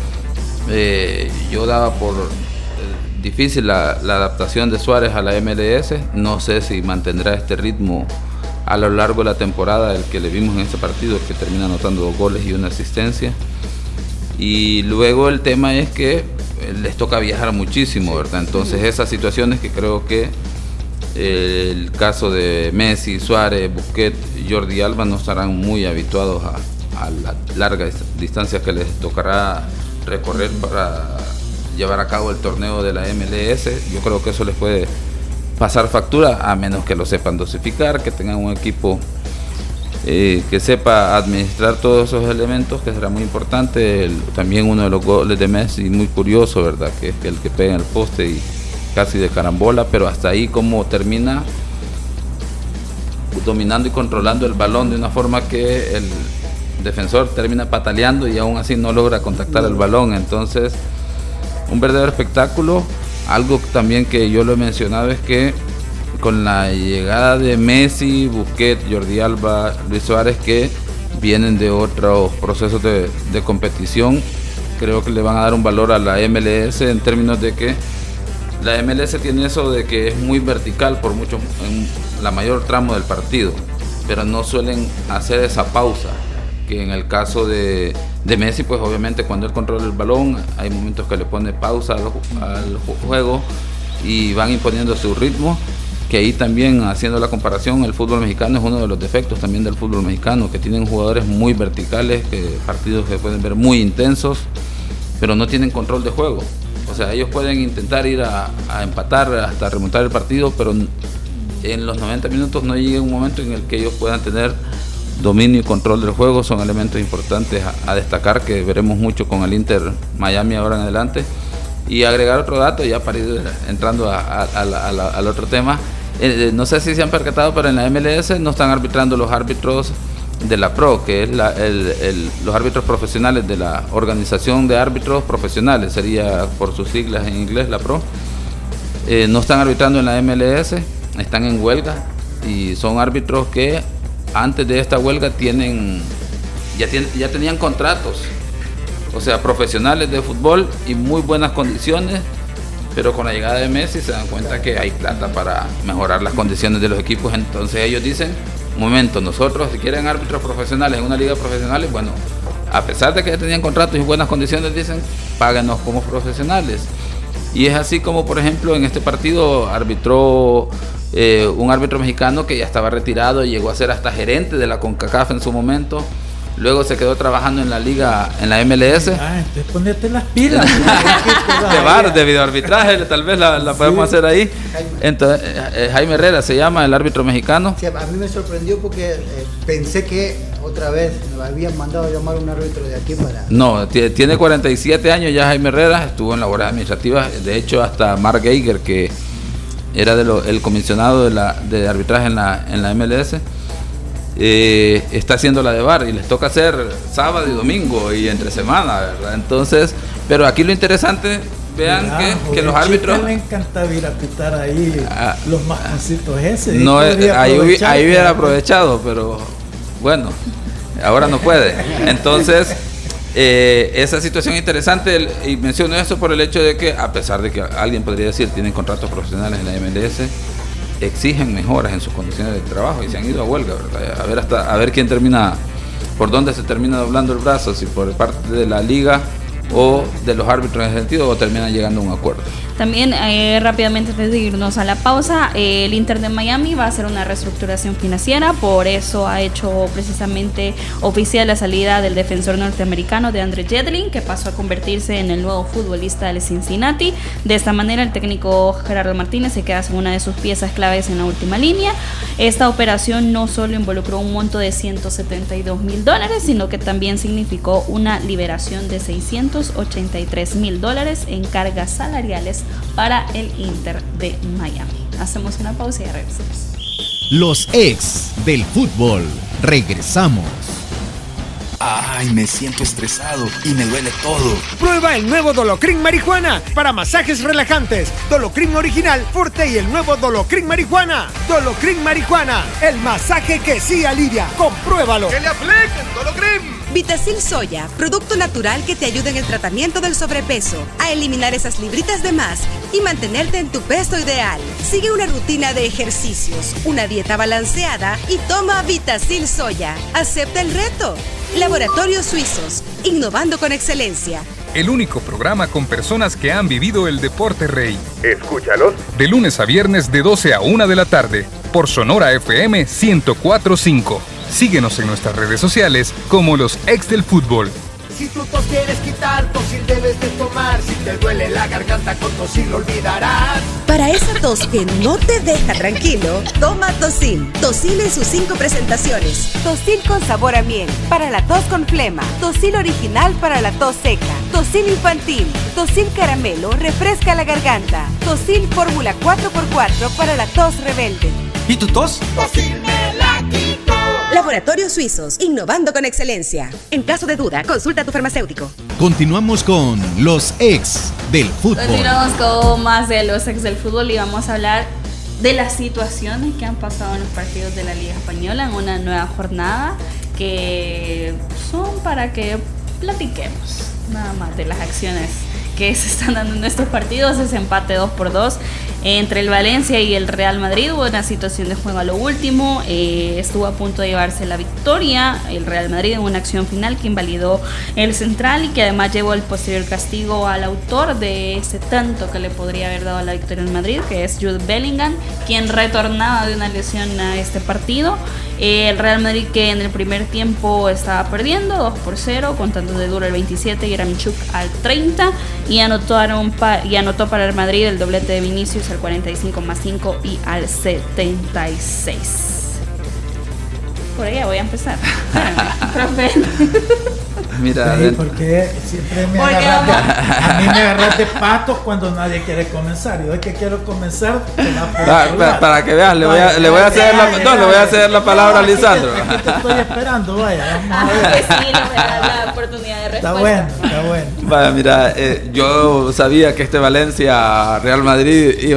yo daba por difícil la adaptación de Suárez a la MLS. No sé si mantendrá este ritmo a lo largo de la temporada, el que le vimos en este partido, que termina anotando 2 goles y 1 asistencia. Y luego el tema es que les toca viajar muchísimo, ¿verdad? Entonces esas situaciones que creo que el caso de Messi, Suárez, Busquets y Jordi Alba no estarán muy habituados a las largas distancias que les tocará recorrer para llevar a cabo el torneo de la MLS. Yo creo que eso les puede pasar factura, a menos que lo sepan dosificar, que tengan un equipo que sepa administrar todos esos elementos, que será muy importante. También uno de los goles de Messi, muy curioso, ¿verdad? Que es el que pega en el poste y casi de carambola, pero hasta ahí como termina dominando y controlando el balón de una forma que el defensor termina pataleando y aún así no logra contactar el balón. Entonces, un verdadero espectáculo. Algo también que yo lo he mencionado es que con la llegada de Messi, Busquets, Jordi Alba, Luis Suárez, que vienen de otros procesos de competición, creo que le van a dar un valor a la MLS en términos de que la MLS tiene eso de que es muy vertical por mucho, en la mayor tramo del partido, pero no suelen hacer esa pausa, que en el caso de Messi, pues obviamente cuando él controla el balón, hay momentos que le pone pausa al juego y van imponiendo su ritmo, que ahí también, haciendo la comparación, el fútbol mexicano es uno de los defectos también del fútbol mexicano, que tienen jugadores muy verticales, partidos que pueden ver muy intensos, pero no tienen control de juego. O sea, ellos pueden intentar ir a empatar, hasta remontar el partido, pero en los 90 minutos no llega un momento en el que ellos puedan tener dominio y control del juego. Son elementos importantes a destacar, que veremos mucho con el Inter Miami ahora en adelante. Y agregar otro dato, ya para ir entrando al otro tema, no sé si se han percatado, pero en la MLS no están arbitrando los árbitros de la PRO, que es los árbitros profesionales de la Organización de Árbitros Profesionales, sería por sus siglas en inglés, la PRO. No están arbitrando en la MLS, están en huelga, y son árbitros que antes de esta huelga ya tenían contratos, o sea, profesionales de fútbol y muy buenas condiciones, pero con la llegada de Messi se dan cuenta que hay plata para mejorar las condiciones de los equipos. Entonces ellos dicen: un momento, nosotros, si quieren árbitros profesionales en una liga profesional, bueno, a pesar de que ya tenían contratos y buenas condiciones, dicen, páganos como profesionales. Y es así como, por ejemplo, en este partido arbitró un árbitro mexicano que ya estaba retirado, llegó a ser hasta gerente de la CONCACAF en su momento. Luego se quedó trabajando en la liga, en la MLS. Entonces ponete las pilas. de videoarbitraje, tal vez la podemos hacer ahí. Entonces, Jaime Herrera se llama, el árbitro mexicano. Sí, a mí me sorprendió porque pensé que otra vez me habían mandado a llamar a un árbitro de aquí para... No, tiene 47 años ya Jaime Herrera, estuvo en labores administrativas. De hecho, hasta Mark Geiger, que era el comisionado de arbitraje en la MLS, está haciendo la de VAR y les toca hacer sábado y domingo y entre semana, ¿verdad? Entonces, pero aquí lo interesante, vean que los árbitros... me encanta ir a pitar ahí los masconcitos ese. No, ahí hubiera aprovechado, pero bueno, ahora no puede. Entonces, esa situación interesante, y menciono eso por el hecho de que, a pesar de que alguien podría decir tienen contratos profesionales en la MLS, exigen mejoras en sus condiciones de trabajo y se han ido a huelga, ¿verdad? A ver quién termina, por dónde se termina doblando el brazo, si por parte de la liga o de los árbitros en ese sentido, o terminan llegando a un acuerdo. También rápidamente, antes de irnos a la pausa, el Inter de Miami va a hacer una reestructuración financiera, por eso ha hecho precisamente oficial la salida del defensor norteamericano de Andre Yedlin, que pasó a convertirse en el nuevo futbolista del Cincinnati. De esta manera, el técnico Gerardo Martínez se queda sin una de sus piezas claves en la última línea. Esta operación no solo involucró un monto de $172,000, sino que también significó una liberación de $683,000 en cargas salariales para el Inter de Miami. Hacemos una pausa y regresamos. Los ex del fútbol. Regresamos. Ay, me siento estresado y me duele todo. Prueba el nuevo Dolocrin Marihuana para masajes relajantes. Dolocrin original, fuerte y el nuevo Dolocrin Marihuana. Dolocrin Marihuana, el masaje que sí alivia. Compruébalo. ¡Que le apliquen Dolocrin! Vitacil Soya, producto natural que te ayuda en el tratamiento del sobrepeso, a eliminar esas libritas de más y mantenerte en tu peso ideal. Sigue una rutina de ejercicios, una dieta balanceada y toma Vitacil Soya. Acepta el reto. Laboratorios Suizos, innovando con excelencia. El único programa con personas que han vivido el deporte rey. Escúchalos de lunes a viernes de 12 a 1 de la tarde por Sonora FM 104.5. Síguenos en nuestras redes sociales como Los Ex del Fútbol. Si tu tos quieres quitar, Tosil debes de tomar. Si te duele la garganta, con Tosil lo olvidarás. Para esa tos que no te deja tranquilo, toma Tosil. Tosil en sus 5 presentaciones. Tosil con sabor a miel, para la tos con flema. Tosil original para la tos seca. Tosil infantil. Tosil caramelo, refresca la garganta. Tosil fórmula 4x4 para la tos rebelde. ¿Y tu tos? Tosil me la quito. Laboratorios Suizos, innovando con excelencia. En caso de duda, consulta a tu farmacéutico. Continuamos con los ex del fútbol. Continuamos con más de los ex del fútbol y vamos a hablar de las situaciones que han pasado en los partidos de la Liga Española en una nueva jornada, que son para que platiquemos nada más de las acciones que se están dando en estos partidos. Ese empate 2-2 entre el Valencia y el Real Madrid. Hubo una situación de juego a lo último, estuvo a punto de llevarse la victoria el Real Madrid en una acción final que invalidó el central y que además llevó el posterior castigo al autor de ese tanto que le podría haber dado la victoria en Madrid, que es Jude Bellingham, quien retornaba de una lesión a este partido. El Real Madrid, que en el primer tiempo estaba perdiendo 2-0, contando de duro el 27 y Yaramchuk al 30, y anotó para el Madrid el doblete de Vinicius al 45+5 y al 76. Por ahí voy a empezar. Profe. Mira, sí, porque siempre me agarraste, a mí me agarraste patos cuando nadie quiere comenzar. Yo es que quiero comenzar. Para que veas, le voy a hacer la palabra a Lisandro. Aquí te estoy esperando, vaya, vamos a ver. Sí, le voy a dar la oportunidad de respuesta. Está bueno. Vaya, mira, yo sabía que este Valencia Real Madrid iba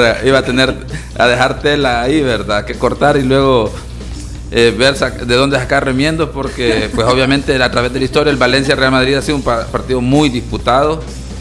a dejar tela ahí, ¿verdad? Que cortar y luego ver de dónde sacar remiendos, porque pues obviamente a través de la historia el Valencia Real Madrid ha sido un partido muy disputado,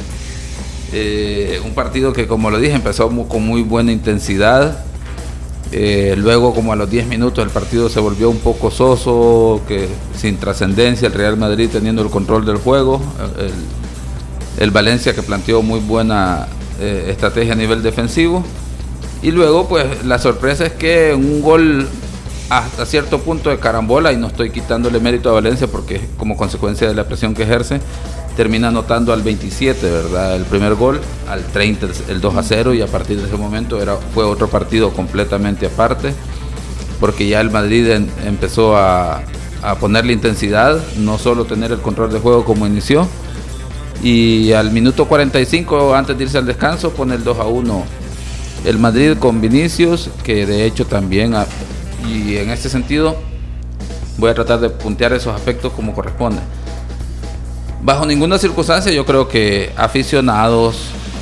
un partido que, como lo dije, empezó con muy buena intensidad, luego como a los 10 minutos el partido se volvió un poco soso, que sin trascendencia, el Real Madrid teniendo el control del juego, el Valencia que planteó muy buena estrategia a nivel defensivo, y luego pues la sorpresa es que un gol hasta cierto punto de carambola, y no estoy quitándole mérito a Valencia porque como consecuencia de la presión que ejerce, termina anotando al 27, ¿verdad? El primer gol, al 30 el 2-0, y a partir de ese momento fue otro partido completamente aparte, porque ya el Madrid empezó a ponerle intensidad, no solo tener el control de juego como inició, y al minuto 45, antes de irse al descanso, pone el 2-1 el Madrid con Vinicius, que de hecho también y en este sentido voy a tratar de puntear esos aspectos como corresponde. Bajo ninguna circunstancia yo creo que aficionados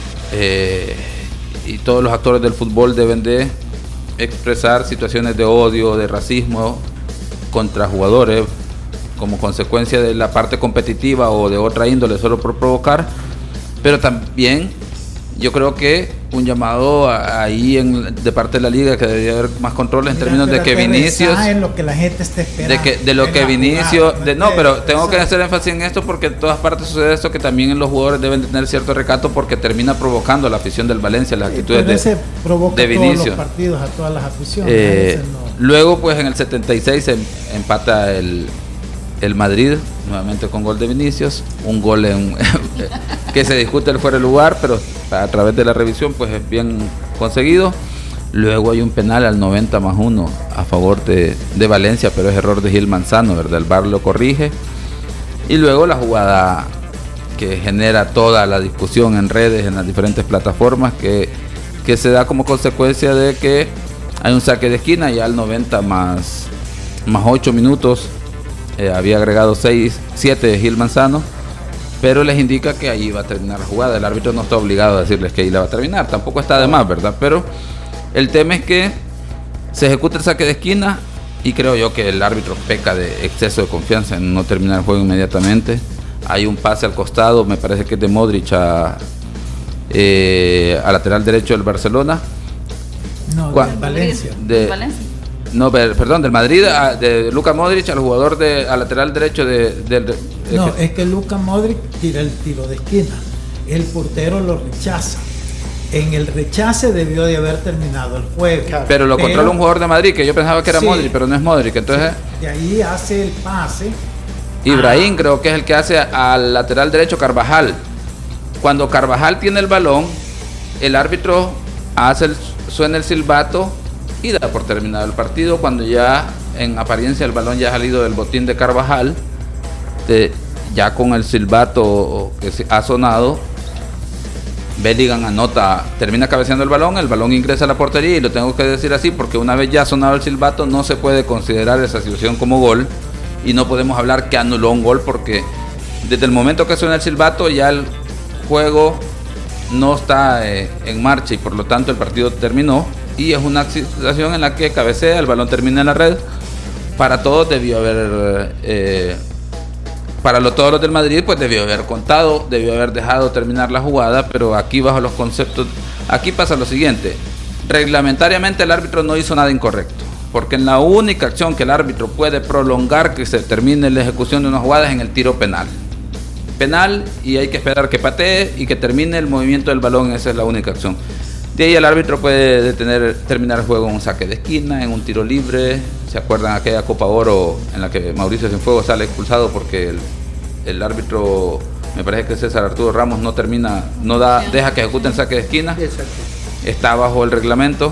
y todos los actores del fútbol deben de expresar situaciones de odio, de racismo contra jugadores como consecuencia de la parte competitiva o de otra índole solo por provocar, pero también yo creo que un llamado ahí de parte de la liga, que debería haber más controles en términos de que Vinicius, en lo que la gente está esperando, pero tengo que hacer énfasis en esto porque en todas partes sucede esto, que también en los jugadores deben tener cierto recato, porque termina provocando a la afición del Valencia las actitudes de Vinicius. Todos los partidos, a todas las aficiones. Luego pues en el 76 se empata el Madrid, nuevamente con gol de Vinicius, un gol que se discute el fuera de lugar, pero a través de la revisión pues es bien conseguido. Luego hay un penal al 90+1 a favor de Valencia, pero es error de Gil Manzano, ¿verdad? El VAR lo corrige. Y luego la jugada que genera toda la discusión en redes, en las diferentes plataformas, que se da como consecuencia de que hay un saque de esquina, ya al 90 más 8 minutos. Había agregado 7 de Gil Manzano, pero les indica que ahí va a terminar la jugada. El árbitro no está obligado a decirles que ahí la va a terminar, tampoco está de más, ¿verdad? Pero el tema es que se ejecuta el saque de esquina y creo yo que el árbitro peca de exceso de confianza en no terminar el juego inmediatamente. Hay un pase al costado, me parece que es de Modric a lateral derecho del Barcelona. No, del Valencia. No, perdón, del Madrid, de Luka Modric al jugador al lateral derecho es que Luka Modric tira el tiro de esquina, el portero lo rechaza. En el rechace debió de haber terminado el juego. Pero lo controla un jugador de Madrid, que yo pensaba que era Modric, pero no es Modric, entonces... De ahí hace el pase Ibrahim creo que es el que hace al lateral derecho Carvajal. Cuando Carvajal tiene el balón, el árbitro suena el silbato y da por terminado el partido. Cuando ya en apariencia el balón ya ha salido del botín de Carvajal, ya con el silbato que ha sonado, Bellingham anota, termina cabeceando el balón ingresa a la portería, y lo tengo que decir así porque una vez ya ha sonado el silbato no se puede considerar esa situación como gol y no podemos hablar que anuló un gol, porque desde el momento que suena el silbato ya el juego no está en marcha y por lo tanto el partido terminó, y es una situación en la que cabecea, el balón termina en la red. Para todos debió haber todos los del Madrid pues debió haber contado, debió haber dejado terminar la jugada, pero aquí bajo los conceptos, aquí pasa lo siguiente: reglamentariamente el árbitro no hizo nada incorrecto, porque en la única acción que el árbitro puede prolongar que se termine la ejecución de una jugada es en el tiro penal, y hay que esperar que patee y que termine el movimiento del balón. Esa es la única acción. De ahí el árbitro puede terminar el juego en un saque de esquina, en un tiro libre. ¿Se acuerdan aquella Copa Oro en la que Mauricio Cienfuegos sale expulsado porque el árbitro, me parece que César Arturo Ramos, deja que ejecuten el saque de esquina? Exacto. Está bajo el reglamento,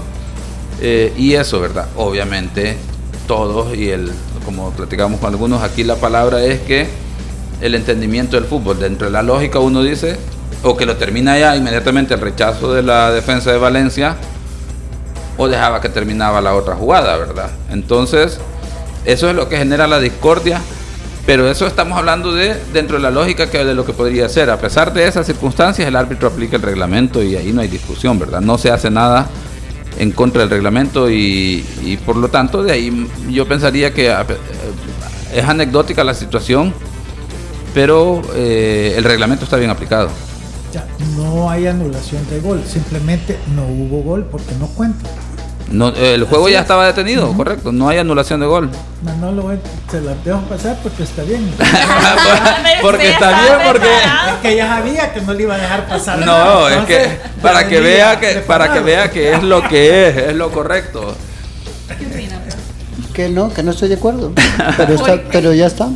y eso, ¿verdad? Obviamente todos, como platicamos con algunos, aquí la palabra es que el entendimiento del fútbol, dentro de la lógica uno dice, o que lo termina ya inmediatamente el rechazo de la defensa de Valencia, o dejaba que terminaba la otra jugada, ¿verdad? Entonces eso es lo que genera la discordia, pero eso estamos hablando dentro de la lógica de lo que podría ser. A pesar de esas circunstancias, el árbitro aplica el reglamento y ahí no hay discusión, ¿verdad? No se hace nada en contra del reglamento y por lo tanto de ahí yo pensaría que es anecdótica la situación, pero el reglamento está bien aplicado. Ya, no hay anulación de gol, simplemente no hubo gol porque no cuenta. No, el juego ya estaba detenido, correcto, no hay anulación de gol. Se la dejo pasar porque está bien. Porque está bien, porque es que ya sabía que no le iba a dejar pasar. No, entonces, es que para que vea que es lo que es lo correcto. ¿Qué opina? Que no estoy de acuerdo. Pero ya está.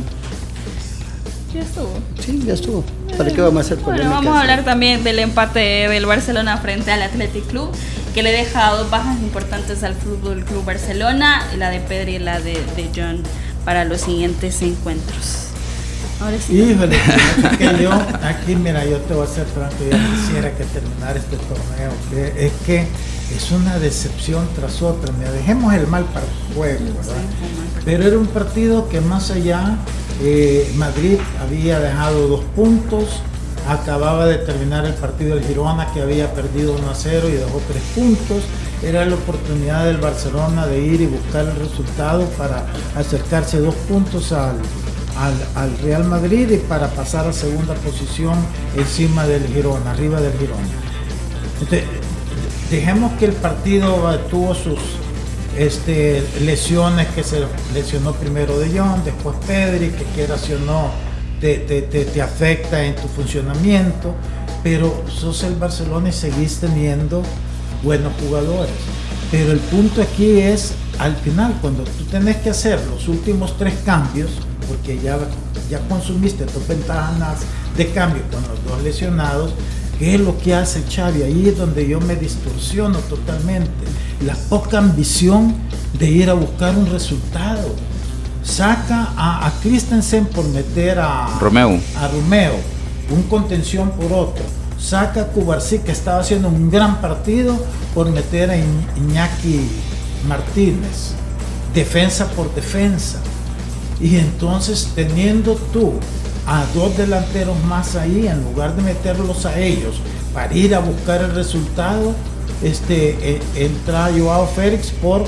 Ya estuvo. Sí, ya estuvo. ¿Para qué vamos a hacer polémica? Bueno, vamos a hablar también del empate del Barcelona frente al Athletic Club, que le deja dos bajas importantes al Fútbol Club Barcelona, la de Pedri y la de John, para los siguientes encuentros. Ahora sí. Híjole, que yo te voy a hacer franco, yo quisiera que terminara este torneo, que es que es una decepción tras otra. Dejemos el mal para el juego, ¿verdad? Pero era un partido que más allá, Madrid había dejado 2 puntos, acababa de terminar el partido del Girona, que había perdido 1-0 y dejó 3 puntos. Era la oportunidad del Barcelona de ir y buscar el resultado para acercarse 2 puntos al Real Madrid y para pasar a segunda posición encima del Girona, arriba del Girona. Entonces, dejemos que el partido tuvo sus lesiones, que se lesionó primero De Jong, después Pedri, que quieras o no te afecta en tu funcionamiento, pero sos el Barcelona y seguís teniendo buenos jugadores. Pero el punto aquí es, al final, cuando tú tenés que hacer los últimos 3 cambios, porque ya consumiste tus ventanas de cambio con los 2 lesionados, ¿qué es lo que hace Xavi? Ahí es donde yo me distorsiono totalmente. La poca ambición de ir a buscar un resultado. Saca a Christensen por meter a Romeo, un contención por otro. Saca a Cubarsí, que estaba haciendo un gran partido, por meter a Iñaki Martínez. Defensa por defensa. Y entonces, teniendo tú a 2 delanteros más ahí, en lugar de meterlos a ellos para ir a buscar el resultado, entra Joao Félix por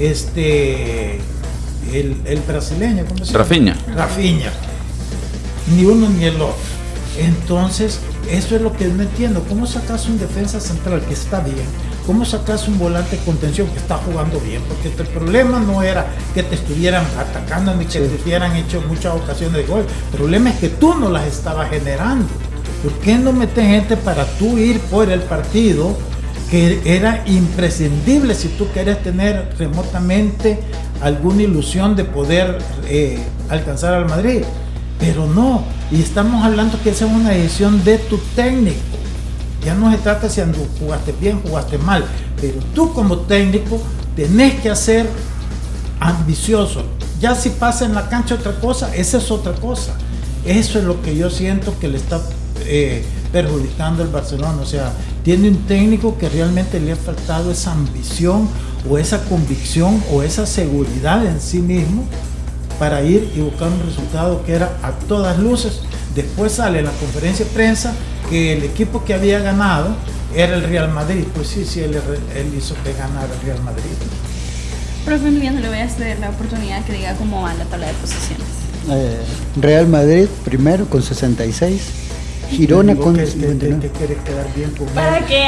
el brasileño, ¿cómo se llama? Rafinha. Ni uno ni el otro. Entonces, eso es lo que no entiendo. ¿Cómo sacas un defensa central que está bien? ¿Cómo sacas un volante de contención que está jugando bien? Porque el problema no era que te estuvieran atacando ni que te hubieran hecho muchas ocasiones de gol. El problema es que tú no las estabas generando. ¿Por qué no metes gente para tú ir por el partido, que era imprescindible si tú querías tener remotamente alguna ilusión de poder alcanzar al Madrid? Pero no, y estamos hablando que esa es una decisión de tu técnico. Ya no se trata si jugaste bien, jugaste mal, pero tú como técnico tenés que ser ambicioso. Ya si pasa en la cancha otra cosa, esa es otra cosa. Eso es lo que yo siento que le está perjudicando el Barcelona. O sea, tiene un técnico que realmente le ha faltado esa ambición o esa convicción o esa seguridad en sí mismo para ir y buscar un resultado que era a todas luces. Después sale en la conferencia de prensa que el equipo que había ganado era el Real Madrid. Pues sí, él hizo que ganara el Real Madrid. Profe Emiliano, le voy a hacer la oportunidad que diga cómo va la tabla de posiciones. Real Madrid primero con 66, Girona con 59. ¿Qué quieres quedar bien con ¿Para qué?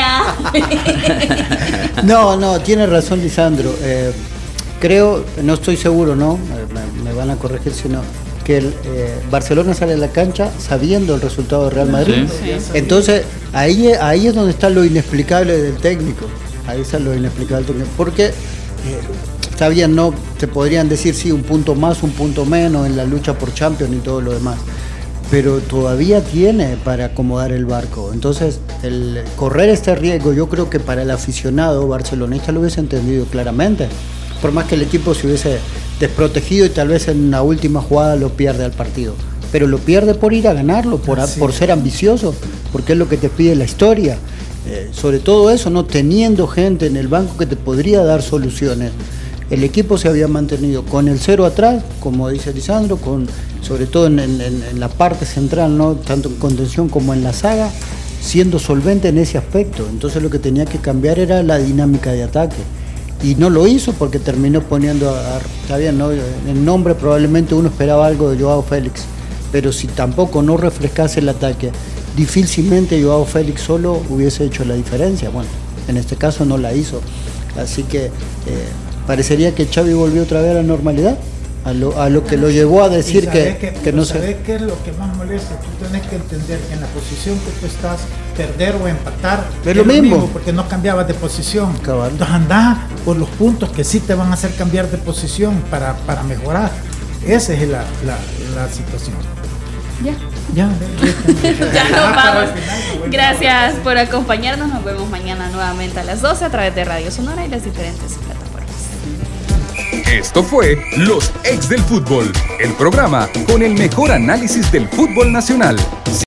No, tiene razón Lisandro. Creo, no estoy seguro, ¿no? Me van a corregir si no, que el Barcelona sale a la cancha sabiendo el resultado de Real Madrid. Sí. Entonces, ahí es donde está lo inexplicable del técnico. Ahí está lo inexplicable del técnico. Porque está bien, no te podrían decir sí, un punto más, un punto menos en la lucha por Champions y todo lo demás, pero todavía tiene para acomodar el barco. Entonces, el correr este riesgo, yo creo que para el aficionado barcelonista lo hubiese entendido claramente, por más que el equipo se hubiese desprotegido y tal vez en una última jugada lo pierde al partido, pero lo pierde por ir a ganarlo, por ser ambicioso, porque es lo que te pide la historia. Sobre todo eso, no teniendo gente en el banco que te podría dar soluciones. El equipo se había mantenido con el 0 atrás, como dice Lisandro, sobre todo en la parte central, ¿no? Tanto en contención como en la saga, siendo solvente en ese aspecto. Entonces lo que tenía que cambiar era la dinámica de ataque. Y no lo hizo porque terminó poniendo, está bien, ¿no? En nombre probablemente uno esperaba algo de Joao Félix, pero si tampoco no refrescase el ataque, difícilmente Joao Félix solo hubiese hecho la diferencia. Bueno, en este caso no la hizo. Así que parecería que Xavi volvió otra vez a la normalidad, a lo que lo llevó a decir que no sé. ¿Sabes qué es lo que más molesta? Tú tienes que entender que en la posición que tú estás, perder o empatar es lo mismo, porque no cambiabas de posición. Cabal. Entonces andás por los puntos que sí te van a hacer cambiar de posición para mejorar. Esa es la situación. Ya nos vamos. Gracias por acompañarnos. Nos vemos mañana nuevamente a las 12 a través de Radio Sonora y las diferentes plataformas. Esto fue Los Ex del Fútbol, el programa con el mejor análisis del fútbol nacional.